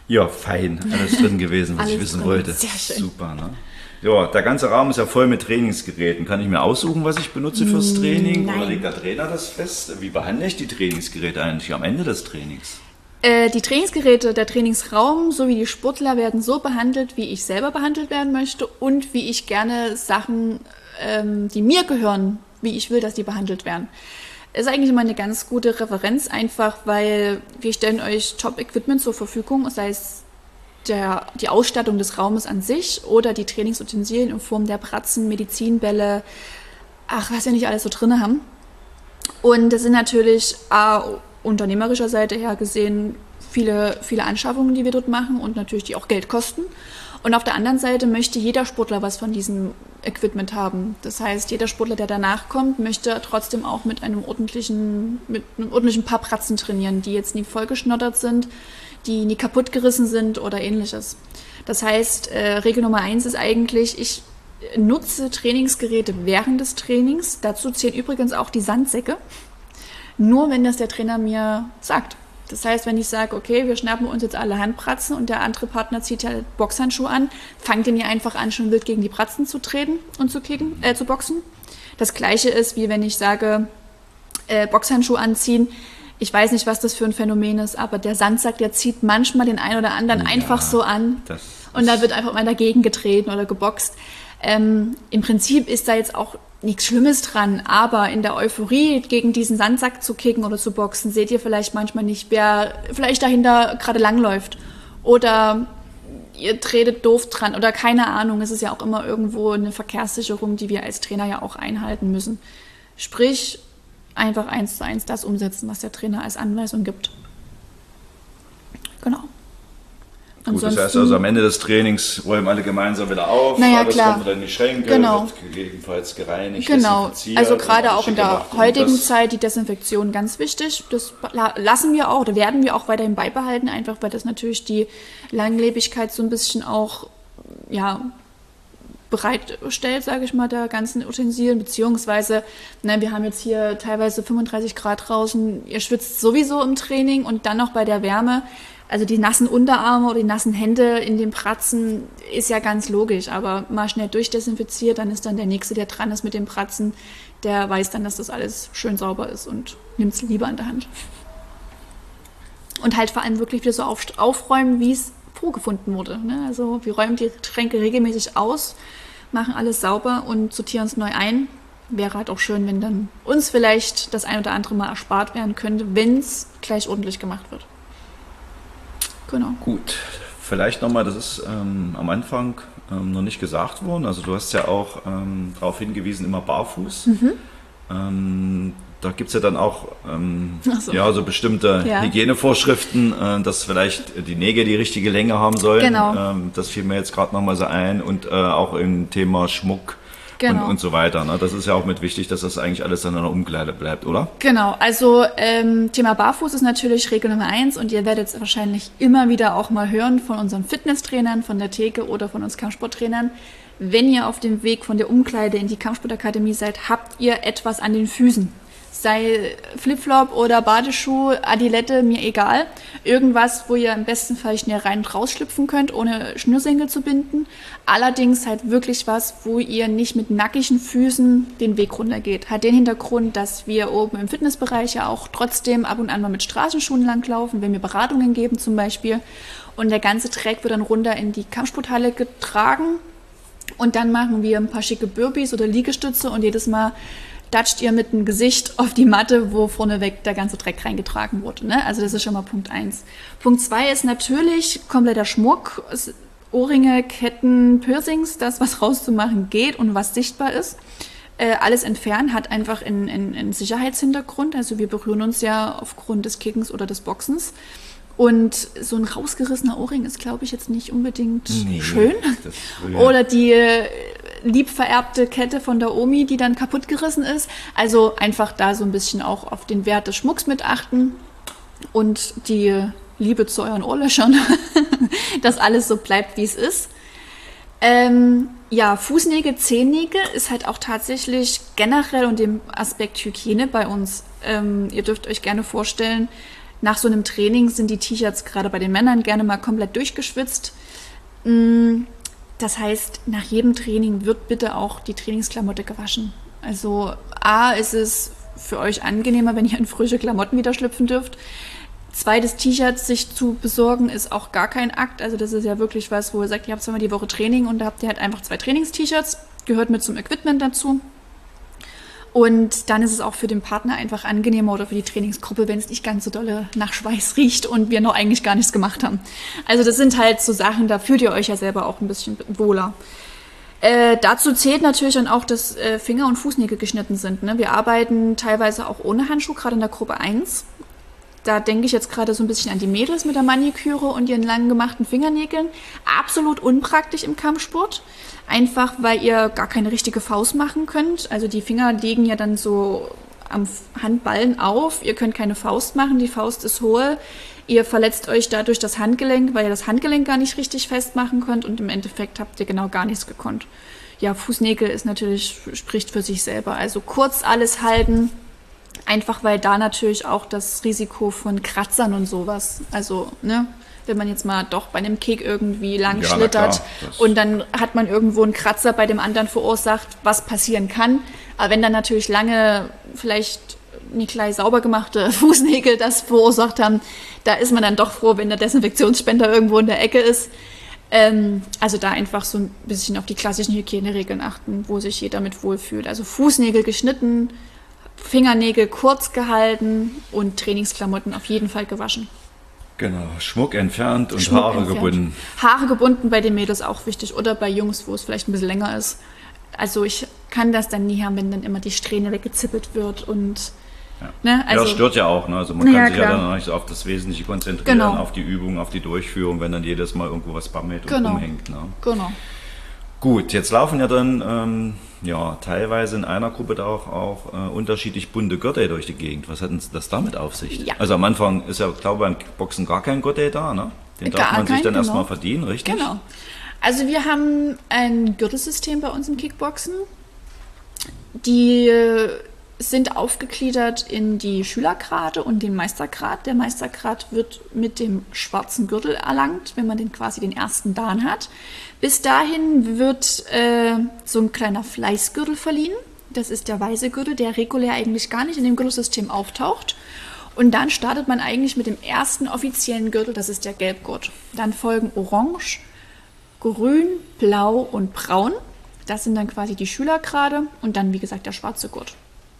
S2: Ja, fein. Alles drin gewesen, was ich wissen
S1: drin.
S2: wollte.
S1: Sehr schön.
S2: Super, ne? Ja, der ganze Raum ist ja voll mit Trainingsgeräten. Kann ich mir aussuchen, was ich benutze fürs Training?
S1: Nein.
S2: Oder legt der Trainer das fest? Wie behandle ich die Trainingsgeräte eigentlich am Ende des Trainings?
S1: Die Trainingsgeräte, der Trainingsraum sowie die Sportler werden so behandelt, wie ich selber behandelt werden möchte und wie ich gerne Sachen, die mir gehören, wie ich will, dass die behandelt werden. Ist eigentlich immer eine ganz gute Referenz, einfach weil wir stellen euch Top-Equipment zur Verfügung, sei es die Ausstattung des Raumes an sich oder die Trainingsutensilien in Form der Pratzen, Medizinbälle, was wir nicht alles so drin haben. Und das sind natürlich unternehmerischer Seite her gesehen viele, viele Anschaffungen, die wir dort machen und natürlich die auch Geld kosten. Und auf der anderen Seite möchte jeder Sportler was von diesem Equipment haben. Das heißt, jeder Sportler, der danach kommt, möchte trotzdem auch mit einem ordentlichen Paar Pratzen trainieren, die jetzt nie vollgeschnoddert sind, die nie kaputt gerissen sind oder ähnliches. Das heißt, Regel Nummer 1 ist eigentlich, ich nutze Trainingsgeräte während des Trainings. Dazu zählen übrigens auch die Sandsäcke. Nur wenn das der Trainer mir sagt. Das heißt, wenn ich sage, okay, wir schnappen uns jetzt alle Handpratzen und der andere Partner zieht ja Boxhandschuhe an, fangt den ja einfach an, schon wild gegen die Pratzen zu treten und zu boxen. Das Gleiche ist, wie wenn ich sage, Boxhandschuhe anziehen. Ich weiß nicht, was das für ein Phänomen ist, aber der Sandsack, der zieht manchmal den einen oder anderen einfach so an und da wird einfach mal dagegen getreten oder geboxt. Im Prinzip ist da jetzt auch nichts Schlimmes dran, aber in der Euphorie gegen diesen Sandsack zu kicken oder zu boxen, seht ihr vielleicht manchmal nicht, wer vielleicht dahinter gerade langläuft oder ihr tretet doof dran oder keine Ahnung. Es ist ja auch immer irgendwo eine Verkehrssicherung, die wir als Trainer ja auch einhalten müssen. Sprich, einfach 1:1 das umsetzen, was der Trainer als Anweisung gibt. Genau.
S2: Gut, das heißt also am Ende des Trainings räumen alle gemeinsam wieder auf, alles kommt wieder in die Schränke, wird gegebenenfalls gereinigt, desinfiziert.
S1: Also gerade auch in der heutigen Zeit die Desinfektion ganz wichtig. Das lassen wir auch oder werden wir auch weiterhin beibehalten, einfach weil das natürlich die Langlebigkeit so ein bisschen auch bereitstellt, sage ich mal, der ganzen Utensilien, beziehungsweise, wir haben jetzt hier teilweise 35 Grad draußen, ihr schwitzt sowieso im Training und dann noch bei der Wärme. Also die nassen Unterarme oder die nassen Hände in den Pratzen ist ja ganz logisch, aber mal schnell durchdesinfiziert, dann ist dann der Nächste, der dran ist mit den Pratzen, der weiß dann, dass das alles schön sauber ist und nimmt es lieber in der Hand. Und halt vor allem wirklich wieder so aufräumen, wie es vorgefunden wurde. Ne? Also wir räumen die Schränke regelmäßig aus, machen alles sauber und sortieren es neu ein. Wäre halt auch schön, wenn dann uns vielleicht das ein oder andere Mal erspart werden könnte, wenn es gleich ordentlich gemacht wird. Genau.
S2: Gut, vielleicht nochmal, das ist am Anfang noch nicht gesagt worden, also du hast ja auch darauf hingewiesen, immer barfuß. Da gibt es ja dann auch so bestimmte Hygienevorschriften, dass vielleicht die Nägel die richtige Länge haben sollen.
S1: Genau.
S2: Das fiel mir jetzt gerade nochmal so ein und auch im Thema Schmuck. Genau. Und so weiter. Ne? Das ist ja auch mit wichtig, dass das eigentlich alles dann in der Umkleide bleibt, oder?
S1: Genau, also Thema Barfuß ist natürlich Regel Nummer 1 und ihr werdet es wahrscheinlich immer wieder auch mal hören von unseren Fitnesstrainern, von der Theke oder von uns Kampfsporttrainern. Wenn ihr auf dem Weg von der Umkleide in die Kampfsportakademie seid, habt ihr etwas an den Füßen. Sei Flipflop oder Badeschuh, Adilette, mir egal. Irgendwas, wo ihr im besten Fall schnell rein und rausschlüpfen könnt, ohne Schnürsenkel zu binden. Allerdings halt wirklich was, wo ihr nicht mit nackigen Füßen den Weg runtergeht. Hat den Hintergrund, dass wir oben im Fitnessbereich ja auch trotzdem ab und an mal mit Straßenschuhen langlaufen, wenn wir Beratungen geben zum Beispiel. Und der ganze Dreck wird dann runter in die Kampfsporthalle getragen. Und dann machen wir ein paar schicke Burpees oder Liegestütze und jedes Mal datscht ihr mit dem Gesicht auf die Matte, wo vorneweg der ganze Dreck reingetragen wurde. Ne? Also das ist schon mal Punkt 1. Punkt 2 ist natürlich kompletter Schmuck, Ohrringe, Ketten, Piercings, das, was rauszumachen geht und was sichtbar ist. Alles entfernen hat einfach einen Sicherheitshintergrund. Also wir berühren uns ja aufgrund des Kickens oder des Boxens. Und so ein rausgerissener Ohrring ist, glaube ich, jetzt nicht unbedingt schön. Oder die lieb vererbte Kette von der Omi, die dann kaputt gerissen ist. Also einfach da so ein bisschen auch auf den Wert des Schmucks mit achten und die Liebe zu euren Ohrlöchern, dass alles so bleibt, wie es ist. Fußnägel, Zehennägel ist halt auch tatsächlich generell und dem Aspekt Hygiene bei uns. Ihr dürft euch gerne vorstellen, nach so einem Training sind die T-Shirts gerade bei den Männern gerne mal komplett durchgeschwitzt. Das heißt, nach jedem Training wird bitte auch die Trainingsklamotte gewaschen. Also A, ist es für euch angenehmer, wenn ihr in frische Klamotten wieder schlüpfen dürft. Zweites, T-Shirt sich zu besorgen, ist auch gar kein Akt. Also das ist ja wirklich was, wo ihr sagt, ihr habt zweimal die Woche Training und da habt ihr halt einfach 2 Trainings-T-Shirts, gehört mit zum Equipment dazu. Und dann ist es auch für den Partner einfach angenehmer oder für die Trainingsgruppe, wenn es nicht ganz so dolle nach Schweiß riecht und wir noch eigentlich gar nichts gemacht haben. Also das sind halt so Sachen, da fühlt ihr euch ja selber auch ein bisschen wohler. Dazu zählt natürlich dann auch, dass Finger- und Fußnägel geschnitten sind. Ne? Wir arbeiten teilweise auch ohne Handschuh, gerade in der Gruppe 1. Da denke ich jetzt gerade so ein bisschen an die Mädels mit der Maniküre und ihren lang gemachten Fingernägeln. Absolut unpraktisch im Kampfsport. Einfach, weil ihr gar keine richtige Faust machen könnt. Also die Finger liegen ja dann so am Handballen auf. Ihr könnt keine Faust machen, die Faust ist hohl. Ihr verletzt euch dadurch das Handgelenk, weil ihr das Handgelenk gar nicht richtig festmachen könnt und im Endeffekt habt ihr genau gar nichts gekonnt. Ja, Fußnägel ist natürlich, spricht für sich selber. Also kurz alles halten. Einfach weil da natürlich auch das Risiko von Kratzern und sowas, also ne, wenn man jetzt mal doch bei einem Kick irgendwie lang schlittert und dann hat man irgendwo einen Kratzer bei dem anderen verursacht, was passieren kann. Aber wenn dann natürlich lange vielleicht nicht gleich sauber gemachte Fußnägel das verursacht haben, da ist man dann doch froh, wenn der Desinfektionsspender irgendwo in der Ecke ist. Also da einfach so ein bisschen auf die klassischen Hygieneregeln achten, wo sich jeder mit wohlfühlt. Also Fußnägel geschnitten, Fingernägel kurz gehalten und Trainingsklamotten auf jeden Fall gewaschen.
S2: Genau, Schmuck entfernt und Haare gebunden.
S1: Haare gebunden bei den Mädels auch wichtig oder bei Jungs, wo es vielleicht ein bisschen länger ist. Also ich kann das dann nie haben, wenn dann immer die Strähne weggezippelt wird und ne, also,
S2: das stört ja auch. Ne? Also man kann sich ja dann nicht auf das Wesentliche konzentrieren,
S1: genau,
S2: auf die Übung, auf die Durchführung, wenn dann jedes Mal irgendwo was bammelt und
S1: genau,
S2: rumhängt. Ne?
S1: Genau.
S2: Gut, jetzt laufen ja dann teilweise in einer Gruppe da auch unterschiedlich bunte Gürtel durch die Gegend. Was hat denn das damit auf sich? Ja. Also am Anfang ist ja, glaube ich, beim Boxen gar kein Gürtel da, ne? Den darf man sich dann erstmal verdienen, richtig?
S1: Genau. Also wir haben ein Gürtelsystem bei uns im Kickboxen. Die sind aufgegliedert in die Schülergrade und den Meistergrad. Der Meistergrad wird mit dem schwarzen Gürtel erlangt, wenn man den ersten Dan hat. Bis dahin wird so ein kleiner Fleißgürtel verliehen. Das ist der weiße Gürtel, der regulär eigentlich gar nicht in dem Gürtelsystem auftaucht. Und dann startet man eigentlich mit dem ersten offiziellen Gürtel, das ist der Gelbgurt. Dann folgen Orange, Grün, Blau und Braun. Das sind dann quasi die Schülergrade und dann, wie gesagt, der schwarze Gurt.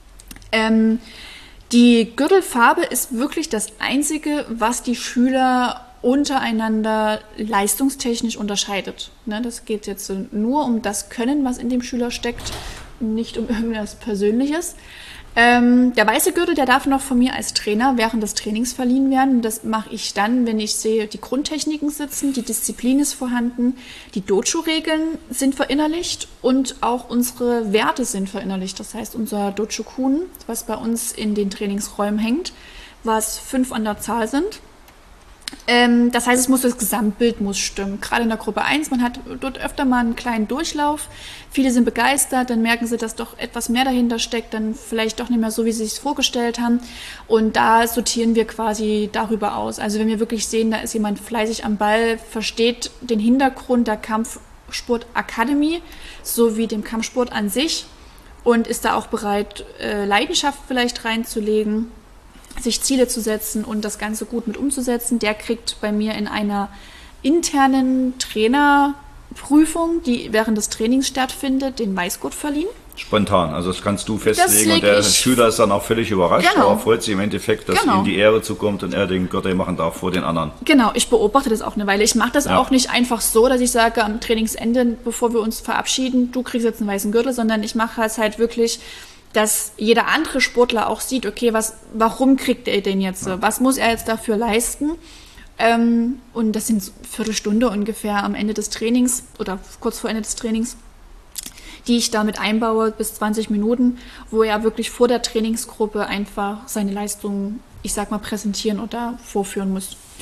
S1: Die Gürtelfarbe ist wirklich das Einzige, was die Schüler untereinander leistungstechnisch unterscheidet. Ne, das geht jetzt nur um das Können, was in dem Schüler steckt, nicht um irgendwas Persönliches. Der weiße Gürtel, der darf noch von mir als Trainer während des Trainings verliehen werden. Das mache ich dann, wenn ich sehe, die Grundtechniken sitzen, die Disziplin ist vorhanden, die Dojo-Regeln sind verinnerlicht und auch unsere Werte sind verinnerlicht. Das heißt, unser Dojo-Kun, was bei uns in den Trainingsräumen hängt, was 5 an der Zahl sind. Das heißt, das Gesamtbild muss stimmen. Gerade in der Gruppe 1, man hat dort öfter mal einen kleinen Durchlauf. Viele sind begeistert, dann merken sie, dass doch etwas mehr dahinter steckt, dann vielleicht doch nicht mehr so, wie sie es vorgestellt haben. Und da sortieren wir quasi darüber aus. Also wenn wir wirklich sehen, da ist jemand fleißig am Ball, versteht den Hintergrund der Kampfsport Academy sowie dem Kampfsport an sich und ist da auch bereit, Leidenschaft vielleicht reinzulegen, sich Ziele zu setzen und das Ganze gut mit umzusetzen, der kriegt bei mir in einer internen Trainerprüfung, die während des Trainings stattfindet, den Weißgurt verliehen.
S2: Spontan, also das kannst du festlegen und der Schüler ist dann auch völlig überrascht, aber freut sich im Endeffekt, dass ihm die Ehre zukommt und er den Gürtel machen darf vor den anderen.
S1: Genau, ich beobachte das auch eine Weile. Ich mache das auch nicht einfach so, dass ich sage am Trainingsende, bevor wir uns verabschieden, du kriegst jetzt einen weißen Gürtel, sondern ich mache es halt wirklich, dass jeder andere Sportler auch sieht, okay, warum kriegt er den jetzt? Was muss er jetzt dafür leisten? Und das sind eine Viertelstunde ungefähr am Ende des Trainings oder kurz vor Ende des Trainings, die ich damit einbaue, bis 20 Minuten, wo er wirklich vor der Trainingsgruppe einfach seine Leistung, ich sag mal, präsentieren oder vorführen muss.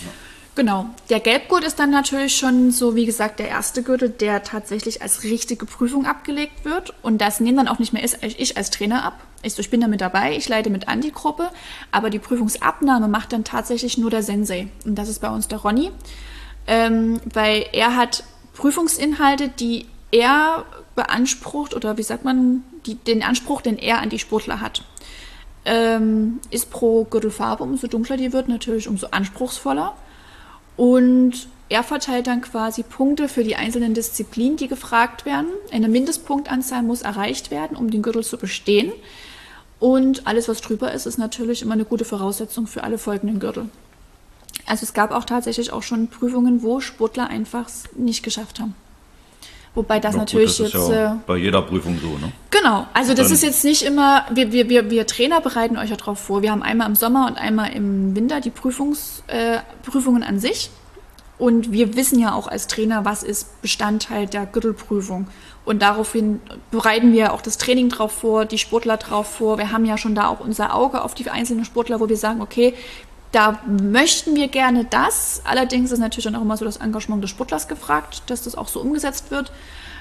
S1: Genau. Der Gelbgurt ist dann natürlich schon so, wie gesagt, der erste Gürtel, der tatsächlich als richtige Prüfung abgelegt wird. Und das nehmen dann auch nicht mehr ich als Trainer ab. Ich bin da mit dabei, ich leite mit an die Gruppe, aber die Prüfungsabnahme macht dann tatsächlich nur der Sensei. Und das ist bei uns der Ronny, weil er hat Prüfungsinhalte, die er beansprucht, oder wie sagt man, den Anspruch, den er an die Sportler hat. Ist pro Gürtelfarbe, umso dunkler die wird, natürlich umso anspruchsvoller. Und er verteilt dann quasi Punkte für die einzelnen Disziplinen, die gefragt werden. Eine Mindestpunktanzahl muss erreicht werden, um den Gürtel zu bestehen. Und alles, was drüber ist, ist natürlich immer eine gute Voraussetzung für alle folgenden Gürtel. Also es gab auch tatsächlich auch schon Prüfungen, wo Sportler einfach nicht geschafft haben. Wobei das natürlich
S2: gut, das ist ja bei jeder Prüfung so, ne?
S1: Genau, also das ist jetzt nicht immer, wir Trainer bereiten euch ja darauf vor. Wir haben einmal im Sommer und einmal im Winter die Prüfungen an sich. Und wir wissen ja auch als Trainer, was ist Bestandteil der Gürtelprüfung. Und daraufhin bereiten wir auch das Training drauf vor, die Sportler drauf vor. Wir haben ja schon da auch unser Auge auf die einzelnen Sportler, wo wir sagen, okay, da möchten wir gerne das. Allerdings ist natürlich dann auch immer so das Engagement des Sportlers gefragt, dass das auch so umgesetzt wird.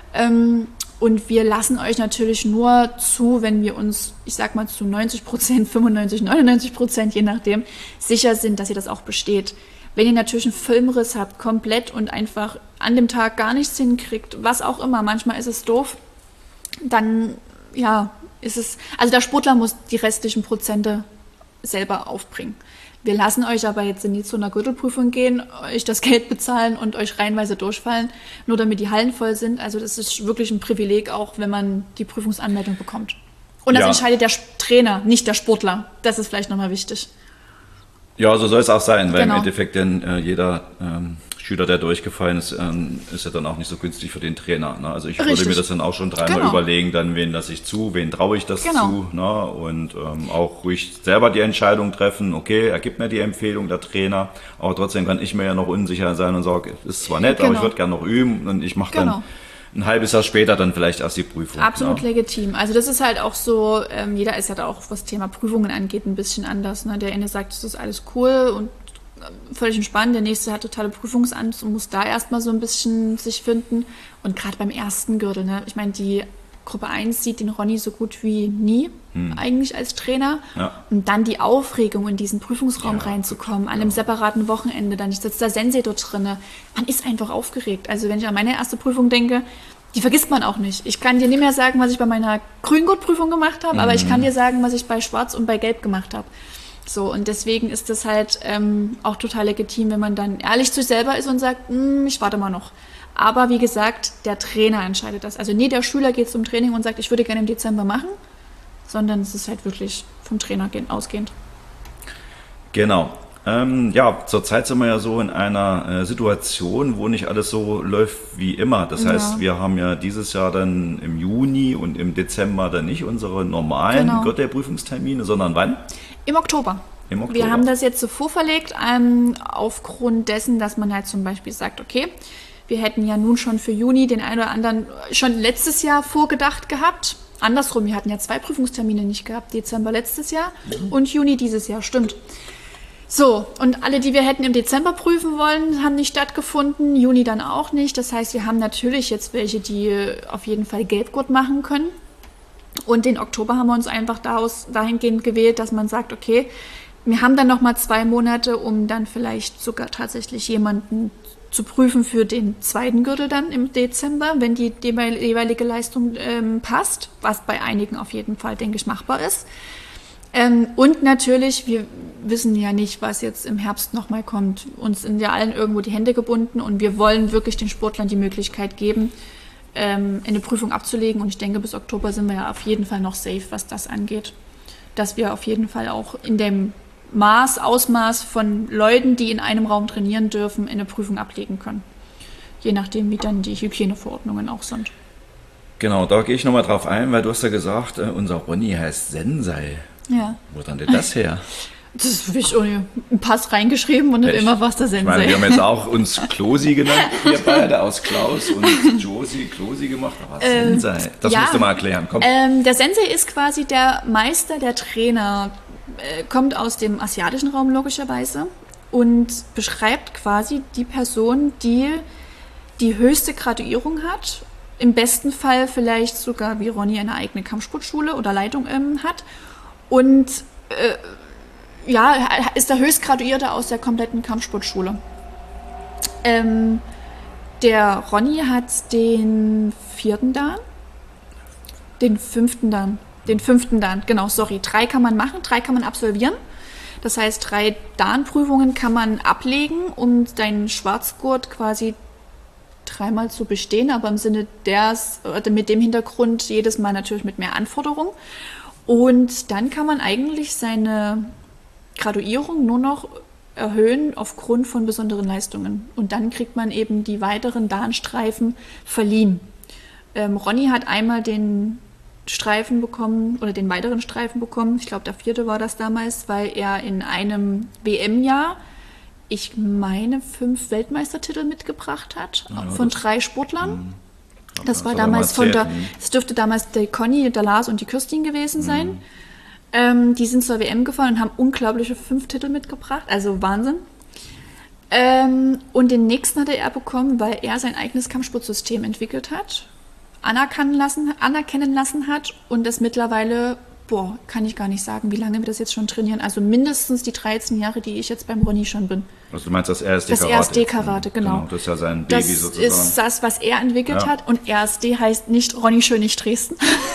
S1: Und wir lassen euch natürlich nur zu, wenn wir uns, ich sag mal zu 90%, 95%, 99%, je nachdem, sicher sind, dass ihr das auch besteht. Wenn ihr natürlich einen Filmriss habt, komplett und einfach an dem Tag gar nichts hinkriegt, was auch immer, manchmal ist es doof, dann ja, ist es, also der Sportler muss die restlichen Prozente selber aufbringen. Wir lassen euch aber jetzt nie zu einer Gürtelprüfung gehen, euch das Geld bezahlen und euch reihenweise durchfallen, nur damit die Hallen voll sind. Also das ist wirklich ein Privileg, auch wenn man die Prüfungsanmeldung bekommt. Und das entscheidet der Trainer, nicht der Sportler. Das ist vielleicht nochmal wichtig.
S2: Ja, so soll es auch sein, weil im Endeffekt denn jeder Schüler, der durchgefallen ist, ist ja dann auch nicht so günstig für den Trainer. Ne? Also ich würde mir das dann auch schon dreimal überlegen, dann wen lasse ich zu, wen traue ich das zu, ne? Und auch ruhig selber die Entscheidung treffen, okay, er gibt mir die Empfehlung, der Trainer, aber trotzdem kann ich mir ja noch unsicher sein und sage, ist zwar nett, aber ich würde gerne noch üben und ich mache dann ein halbes Jahr später dann vielleicht erst die Prüfung.
S1: Absolut legitim. Also das ist halt auch so, jeder ist ja da auch, was Thema Prüfungen angeht, ein bisschen anders. Ne? Der eine sagt, das ist alles cool und völlig entspannt. Der nächste hat totale Prüfungsangst und muss da erstmal so ein bisschen sich finden. Und gerade beim ersten Gürtel, ne? Ich meine, die Gruppe 1 sieht den Ronny so gut wie nie eigentlich als Trainer. Ja. Und dann die Aufregung, in diesen Prüfungsraum reinzukommen, an einem separaten Wochenende, dann sitzt der Sensei dort drin. Man ist einfach aufgeregt. Also wenn ich an meine erste Prüfung denke, die vergisst man auch nicht. Ich kann dir nicht mehr sagen, was ich bei meiner Grüngurtprüfung gemacht habe, aber ich kann dir sagen, was ich bei Schwarz und bei Gelb gemacht habe. So, und deswegen ist das halt auch total legitim, wenn man dann ehrlich zu sich selber ist und sagt, ich warte mal noch. Aber wie gesagt, der Trainer entscheidet das. Also nie der Schüler geht zum Training und sagt, ich würde gerne im Dezember machen, sondern es ist halt wirklich vom Trainer ausgehend.
S2: Genau. Zurzeit sind wir ja so in einer Situation, wo nicht alles so läuft wie immer. Das heißt, wir haben ja dieses Jahr dann im Juni und im Dezember dann nicht unsere normalen Gürtelprüfungstermine, sondern wann?
S1: Im Oktober. Wir haben das jetzt so vorverlegt, aufgrund dessen, dass man halt zum Beispiel sagt, okay, wir hätten ja nun schon für Juni den einen oder anderen schon letztes Jahr vorgedacht gehabt. Andersrum, wir hatten ja 2 Prüfungstermine nicht gehabt, Dezember letztes Jahr und Juni dieses Jahr, stimmt. So, und alle, die wir hätten im Dezember prüfen wollen, haben nicht stattgefunden, Juni dann auch nicht. Das heißt, wir haben natürlich jetzt welche, die auf jeden Fall Gelbgurt machen können. Und den Oktober haben wir uns einfach dahingehend gewählt, dass man sagt, okay, wir haben dann nochmal 2 Monate, um dann vielleicht sogar tatsächlich jemanden zu prüfen für den zweiten Gürtel dann im Dezember, wenn die jeweilige Leistung passt, was bei einigen auf jeden Fall, denke ich, machbar ist. Und natürlich, wir wissen ja nicht, was jetzt im Herbst nochmal kommt. Uns sind ja allen irgendwo die Hände gebunden und wir wollen wirklich den Sportlern die Möglichkeit geben, eine Prüfung abzulegen. Und ich denke, bis Oktober sind wir ja auf jeden Fall noch safe, was das angeht. Dass wir auf jeden Fall auch in dem Ausmaß von Leuten, die in einem Raum trainieren dürfen, eine Prüfung ablegen können. Je nachdem, wie dann die Hygieneverordnungen auch sind.
S2: Genau, da gehe ich nochmal drauf ein, weil du hast ja gesagt, unser Ronny heißt Sensei.
S1: Ja.
S2: Wo dann denn das her?
S1: Das habe ich ohne einen Pass reingeschrieben und nicht immer was der Sensei.
S2: Ich meine, wir haben jetzt auch uns Klosi genannt, wir beide aus Klaus und Josi Klosi gemacht, aber Sensei, das musst du mal erklären. Komm.
S1: Der Sensei ist quasi der Meister, der Trainer, kommt aus dem asiatischen Raum logischerweise und beschreibt quasi die Person, die die höchste Graduierung hat. Im besten Fall vielleicht sogar wie Ronny eine eigene Kampfsportschule oder Leitung hat. Und ist der Höchstgraduierte aus der kompletten Kampfsportschule. Der Ronny hat den 4. Dan. Den 5. Dan. Den 5. Dan, genau, sorry. 3 kann man machen, 3 kann man absolvieren. Das heißt, 3 Dan-Prüfungen kann man ablegen, um deinen Schwarzgurt quasi 3-mal zu bestehen, aber im Sinne mit dem Hintergrund jedes Mal natürlich mit mehr Anforderungen. Und dann kann man eigentlich seine Graduierung nur noch erhöhen aufgrund von besonderen Leistungen. Und dann kriegt man eben die weiteren Dan-Streifen verliehen. Ronny hat einmal den Streifen bekommen oder den weiteren Streifen bekommen. Ich glaube, der 4. war das damals, weil er in einem WM-Jahr, ich meine, 5 Weltmeistertitel mitgebracht hat, von 3 Sportlern. Das war damals es dürfte damals der Conny, der Lars und die Kirstin gewesen sein. Die sind zur WM gefahren und haben unglaubliche 5 Titel mitgebracht, also Wahnsinn. Und den nächsten hatte er bekommen, weil er sein eigenes Kampfsportsystem entwickelt hat, anerkennen lassen hat und das mittlerweile, kann ich gar nicht sagen, wie lange wir das jetzt schon trainieren. Also mindestens die 13 Jahre, die ich jetzt beim Ronny schon bin.
S2: Also du meinst das RSD-Karate?
S1: Das RSD-Karate, genau.
S2: Das ist ja sein Baby sozusagen.
S1: Das ist das, was er entwickelt hat. Und RSD heißt nicht Ronny Schönig Dresden,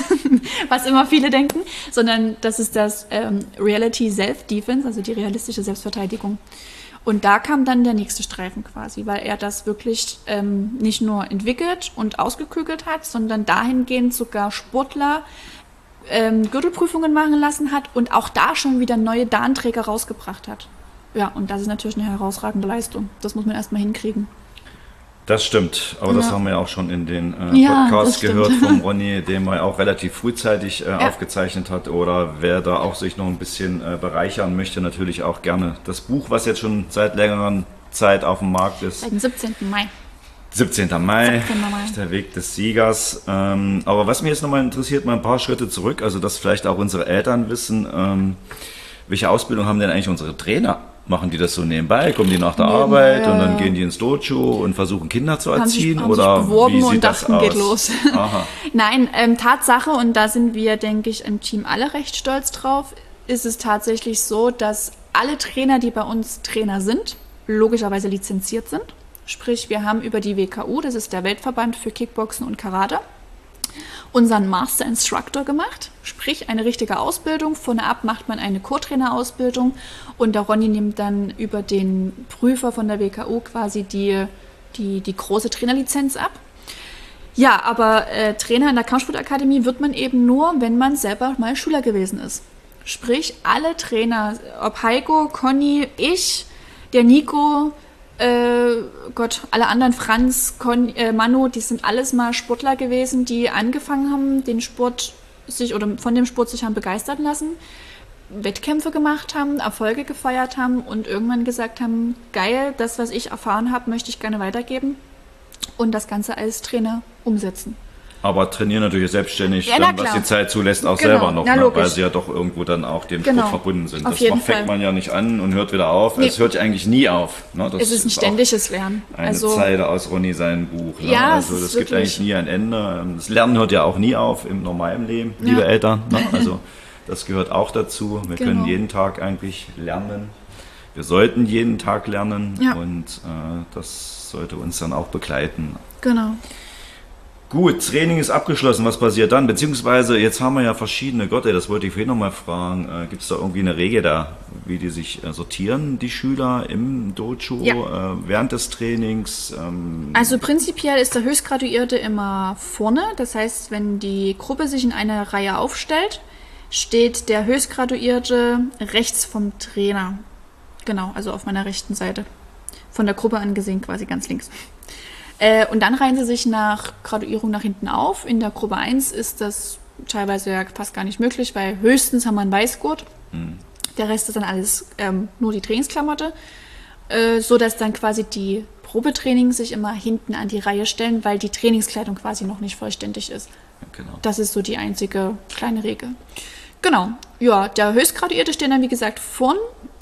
S1: was immer viele denken, sondern das ist das Reality Self-Defense, also die realistische Selbstverteidigung. Und da kam dann der nächste Streifen quasi, weil er das wirklich nicht nur entwickelt und ausgeklügelt hat, sondern dahingehend sogar Sportler Gürtelprüfungen machen lassen hat und auch da schon wieder neue Dan-Träger rausgebracht hat. Ja, und das ist natürlich eine herausragende Leistung. Das muss man erstmal hinkriegen.
S2: Das stimmt, aber das haben wir ja auch schon in den Podcasts gehört vom Ronny, den man auch relativ frühzeitig aufgezeichnet hat. Oder wer da auch sich noch ein bisschen bereichern möchte, natürlich auch gerne das Buch, was jetzt schon seit längerer Zeit auf dem Markt ist.
S1: Seit dem 17. Mai.
S2: 17. Mai, der Weg des Siegers. Aber was mich jetzt nochmal interessiert, mal ein paar Schritte zurück, also dass vielleicht auch unsere Eltern wissen, welche Ausbildung haben denn eigentlich unsere Trainer? Machen die das so nebenbei? Kommen die nach der Arbeit und dann gehen die ins Dojo und versuchen Kinder zu erziehen?
S1: Haben
S2: oder
S1: sich beworben
S2: wie sieht
S1: und
S2: das
S1: dachten,
S2: aus?
S1: geht los.
S2: Aha.
S1: Nein, Tatsache, und da sind wir, denke ich, im Team alle recht stolz drauf, ist es tatsächlich so, dass alle Trainer, die bei uns Trainer sind, logischerweise lizenziert sind. Sprich, wir haben über die WKU, das ist der Weltverband für Kickboxen und Karate, unseren Master Instructor gemacht, sprich eine richtige Ausbildung. Vorne ab macht man eine Co-Trainer-Ausbildung und der Ronny nimmt dann über den Prüfer von der WKU quasi die große Trainerlizenz ab. Ja, aber Trainer in der Kampfsportakademie wird man eben nur, wenn man selber mal Schüler gewesen ist. Sprich, alle Trainer, ob Heiko, Conny, ich, der Nico, alle anderen, Franz, Manu, die sind alles mal Sportler gewesen, die angefangen haben, von dem Sport sich haben begeistern lassen, Wettkämpfe gemacht haben, Erfolge gefeiert haben und irgendwann gesagt haben, geil, das, was ich erfahren habe, möchte ich gerne weitergeben und das Ganze als Trainer umsetzen.
S2: Aber trainieren natürlich selbstständig, dann, was die Zeit zulässt, auch selber noch, weil sie ja doch irgendwo dann auch dem Sport verbunden sind. Das fängt man ja nicht an und hört wieder auf. Nee. Es hört ja eigentlich nie auf. Ne? Das
S1: es ist ein ständiges Lernen.
S2: Eine Zeile aus Ronny sein Buch. Ne?
S1: Ja,
S2: also das gibt eigentlich nie ein Ende. Das Lernen hört ja auch nie auf im normalen Leben, liebe Eltern. Ne? Also das gehört auch dazu. Wir können jeden Tag eigentlich lernen. Wir sollten jeden Tag lernen und das sollte uns dann auch begleiten.
S1: Genau.
S2: Gut, Training ist abgeschlossen, was passiert dann? Beziehungsweise, jetzt haben wir ja verschiedene das wollte ich vorhin nochmal fragen, gibt es da irgendwie eine Regel da, wie die sich sortieren, die Schüler im Dojo, während des Trainings?
S1: Also prinzipiell ist der Höchstgraduierte immer vorne, das heißt, wenn die Gruppe sich in einer Reihe aufstellt, steht der Höchstgraduierte rechts vom Trainer. Genau, also auf meiner rechten Seite. Von der Gruppe angesehen quasi ganz links. Und dann reihen sie sich nach Graduierung nach hinten auf. In der Gruppe 1 ist das teilweise ja fast gar nicht möglich, weil höchstens haben wir einen Weißgurt. Der Rest ist dann alles nur die Trainingsklamotte. So dass dann quasi die Probetrainings sich immer hinten an die Reihe stellen, weil die Trainingskleidung quasi noch nicht vollständig ist.
S2: Genau.
S1: Das ist so die einzige kleine Regel. Genau. Ja, der Höchstgraduierte steht dann, wie gesagt, vorn.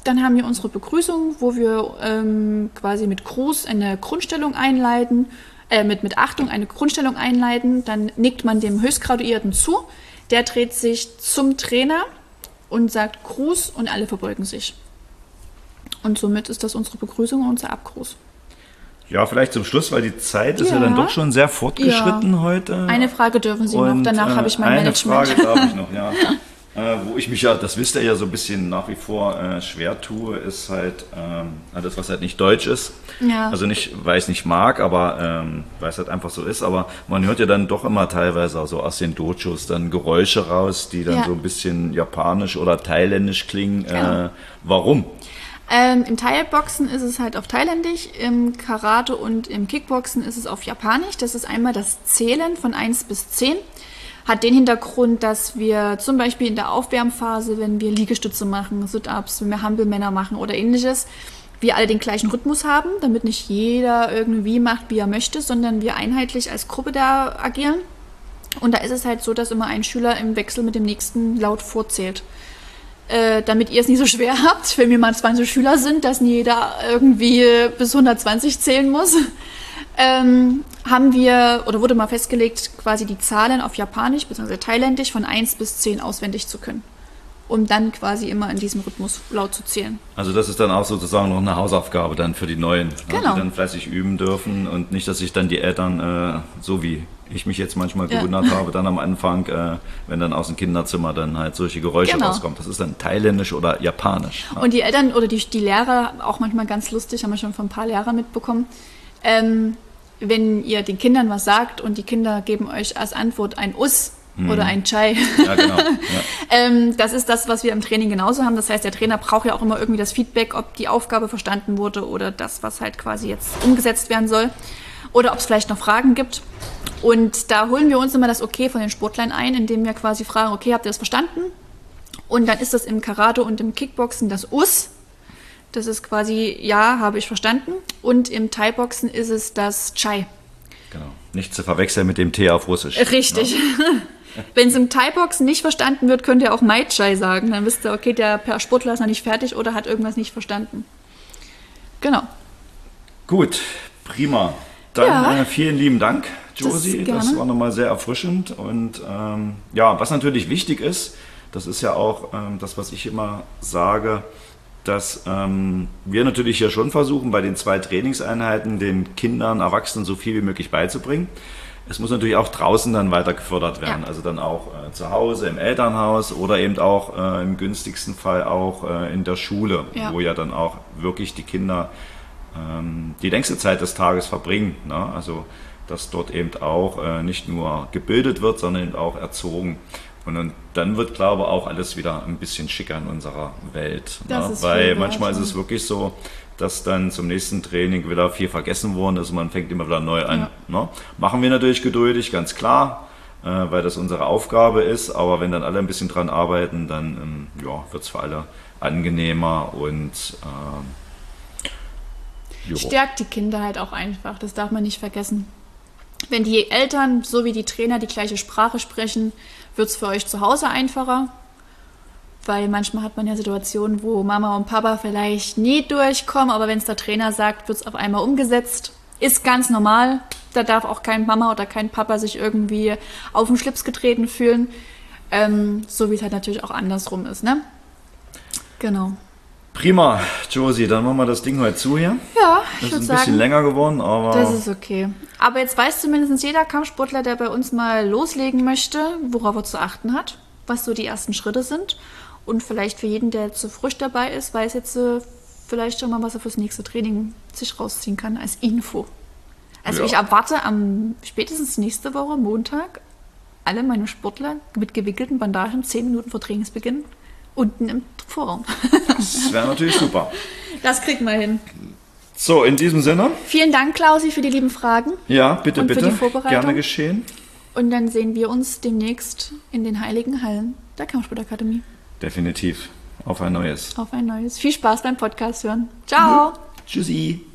S1: Dann haben wir unsere Begrüßung, wo wir quasi mit Gruß eine Grundstellung einleiten, mit Achtung eine Grundstellung einleiten. Dann nickt man dem Höchstgraduierten zu. Der dreht sich zum Trainer und sagt Gruß und alle verbeugen sich. Und somit ist das unsere Begrüßung und unser Abgruß.
S2: Ja, vielleicht zum Schluss, weil die Zeit ist ja dann doch schon sehr fortgeschritten heute.
S1: Eine Frage dürfen Sie noch, danach habe ich mein Management.
S2: Eine Frage darf ich noch, ja. Wo ich mich ja, das wisst ihr ja, so ein bisschen nach wie vor schwer tue, ist halt alles, was halt nicht deutsch ist.
S1: Ja.
S2: Also nicht, weil ich es nicht mag, aber weil es halt einfach so ist. Aber man hört ja dann doch immer teilweise so aus den Dojos dann Geräusche raus, die dann so ein bisschen japanisch oder thailändisch klingen.
S1: Genau.
S2: Warum?
S1: Im Thai-Boxen ist es halt auf Thailändisch, im Karate und im Kickboxen ist es auf Japanisch. Das ist einmal das Zählen von 1 bis 10. Hat den Hintergrund, dass wir zum Beispiel in der Aufwärmphase, wenn wir Liegestütze machen, Sit-Ups, wenn wir Hampelmänner machen oder ähnliches, wir alle den gleichen Rhythmus haben, damit nicht jeder irgendwie macht, wie er möchte, sondern wir einheitlich als Gruppe da agieren. Und da ist es halt so, dass immer ein Schüler im Wechsel mit dem nächsten laut vorzählt. Damit ihr es nicht so schwer habt, wenn wir mal 20 Schüler sind, dass nie jeder irgendwie bis 120 zählen muss, haben wir, oder wurde mal festgelegt, quasi die Zahlen auf Japanisch bzw. Thailändisch von 1 bis 10 auswendig zu können, um dann quasi immer in diesem Rhythmus laut zu zählen.
S2: Also das ist dann auch sozusagen noch eine Hausaufgabe dann für die Neuen,
S1: genau.
S2: Die dann fleißig üben dürfen und nicht, dass sich dann die Eltern, so wie ich mich jetzt manchmal gewundert habe, dann am Anfang, wenn dann aus dem Kinderzimmer dann halt solche Geräusche rauskommen. Das ist dann thailändisch oder japanisch. Ja.
S1: Und die Eltern oder die Lehrer, auch manchmal ganz lustig, haben wir schon von ein paar Lehrern mitbekommen, wenn ihr den Kindern was sagt und die Kinder geben euch als Antwort ein Us oder ein Chai.
S2: Ja, genau. Ja.
S1: Das ist das, was wir im Training genauso haben. Das heißt, der Trainer braucht ja auch immer irgendwie das Feedback, ob die Aufgabe verstanden wurde oder das, was halt quasi jetzt umgesetzt werden soll. Oder ob es vielleicht noch Fragen gibt. Und da holen wir uns immer das Okay von den Sportlern ein, indem wir quasi fragen, okay, habt ihr das verstanden? Und dann ist das im Karate und im Kickboxen das Us. Das ist quasi, ja, habe ich verstanden. Und im Thai-Boxen ist es das Chai.
S2: Genau. Nicht zu verwechseln mit dem Tee auf Russisch.
S1: Richtig. Ne? Wenn es im Thai-Boxen nicht verstanden wird, könnt ihr auch Mai Chai sagen. Dann wisst ihr, okay, der Sportler ist noch nicht fertig oder hat irgendwas nicht verstanden. Genau.
S2: Gut, prima. Dann vielen lieben Dank, Josie. Das war nochmal sehr erfrischend. Und was natürlich wichtig ist, das ist ja auch das, was ich immer sage, dass wir natürlich hier schon versuchen, bei den 2 Trainingseinheiten den Kindern, Erwachsenen so viel wie möglich beizubringen. Es muss natürlich auch draußen dann weiter gefördert werden, also dann auch zu Hause, im Elternhaus oder eben auch im günstigsten Fall auch in der Schule, wo ja dann auch wirklich die Kinder die längste Zeit des Tages verbringen. Ne? Also dass dort eben auch nicht nur gebildet wird, sondern eben auch erzogen. Und dann wird, glaube ich, auch alles wieder ein bisschen schicker in unserer Welt. Ne? Weil manchmal ist es wirklich so, dass dann zum nächsten Training wieder viel vergessen worden ist und man fängt immer wieder neu an. Ne? Machen wir natürlich geduldig, ganz klar, weil das unsere Aufgabe ist. Aber wenn dann alle ein bisschen dran arbeiten, dann wird es für alle angenehmer und
S1: stärkt die Kinder halt auch einfach. Das darf man nicht vergessen. Wenn die Eltern so wie die Trainer die gleiche Sprache sprechen, wird es für euch zu Hause einfacher. Weil manchmal hat man ja Situationen, wo Mama und Papa vielleicht nie durchkommen, aber wenn es der Trainer sagt, wird es auf einmal umgesetzt. Ist ganz normal. Da darf auch kein Mama oder kein Papa sich irgendwie auf den Schlips getreten fühlen. So wie es halt natürlich auch andersrum ist, ne? Genau.
S2: Prima, Josie, dann machen wir das Ding heute zu hier.
S1: Ja,
S2: ich würde sagen. Das ist ein bisschen länger geworden, aber...
S1: Das ist okay. Aber jetzt weiß zumindest jeder Kampfsportler, der bei uns mal loslegen möchte, worauf er zu achten hat, was so die ersten Schritte sind. Und vielleicht für jeden, der zu frisch dabei ist, weiß jetzt vielleicht schon mal, was er fürs nächste Training sich rausziehen kann als Info. Also ich erwarte spätestens nächste Woche, Montag, alle meine Sportler mit gewickelten Bandagen 10 Minuten vor Trainingsbeginn unten im Vorraum.
S2: Das wäre natürlich super.
S1: Das kriegen wir hin.
S2: So, in diesem Sinne.
S1: Vielen Dank, Klausi, für die lieben Fragen.
S2: Ja, bitte, bitte.
S1: Für die Vorbereitung.
S2: Gerne geschehen.
S1: Und dann sehen wir uns demnächst in den heiligen Hallen der Kampfsportakademie.
S2: Definitiv. Auf ein neues.
S1: Auf ein neues. Viel Spaß beim Podcast hören. Ciao.
S2: Tschüssi.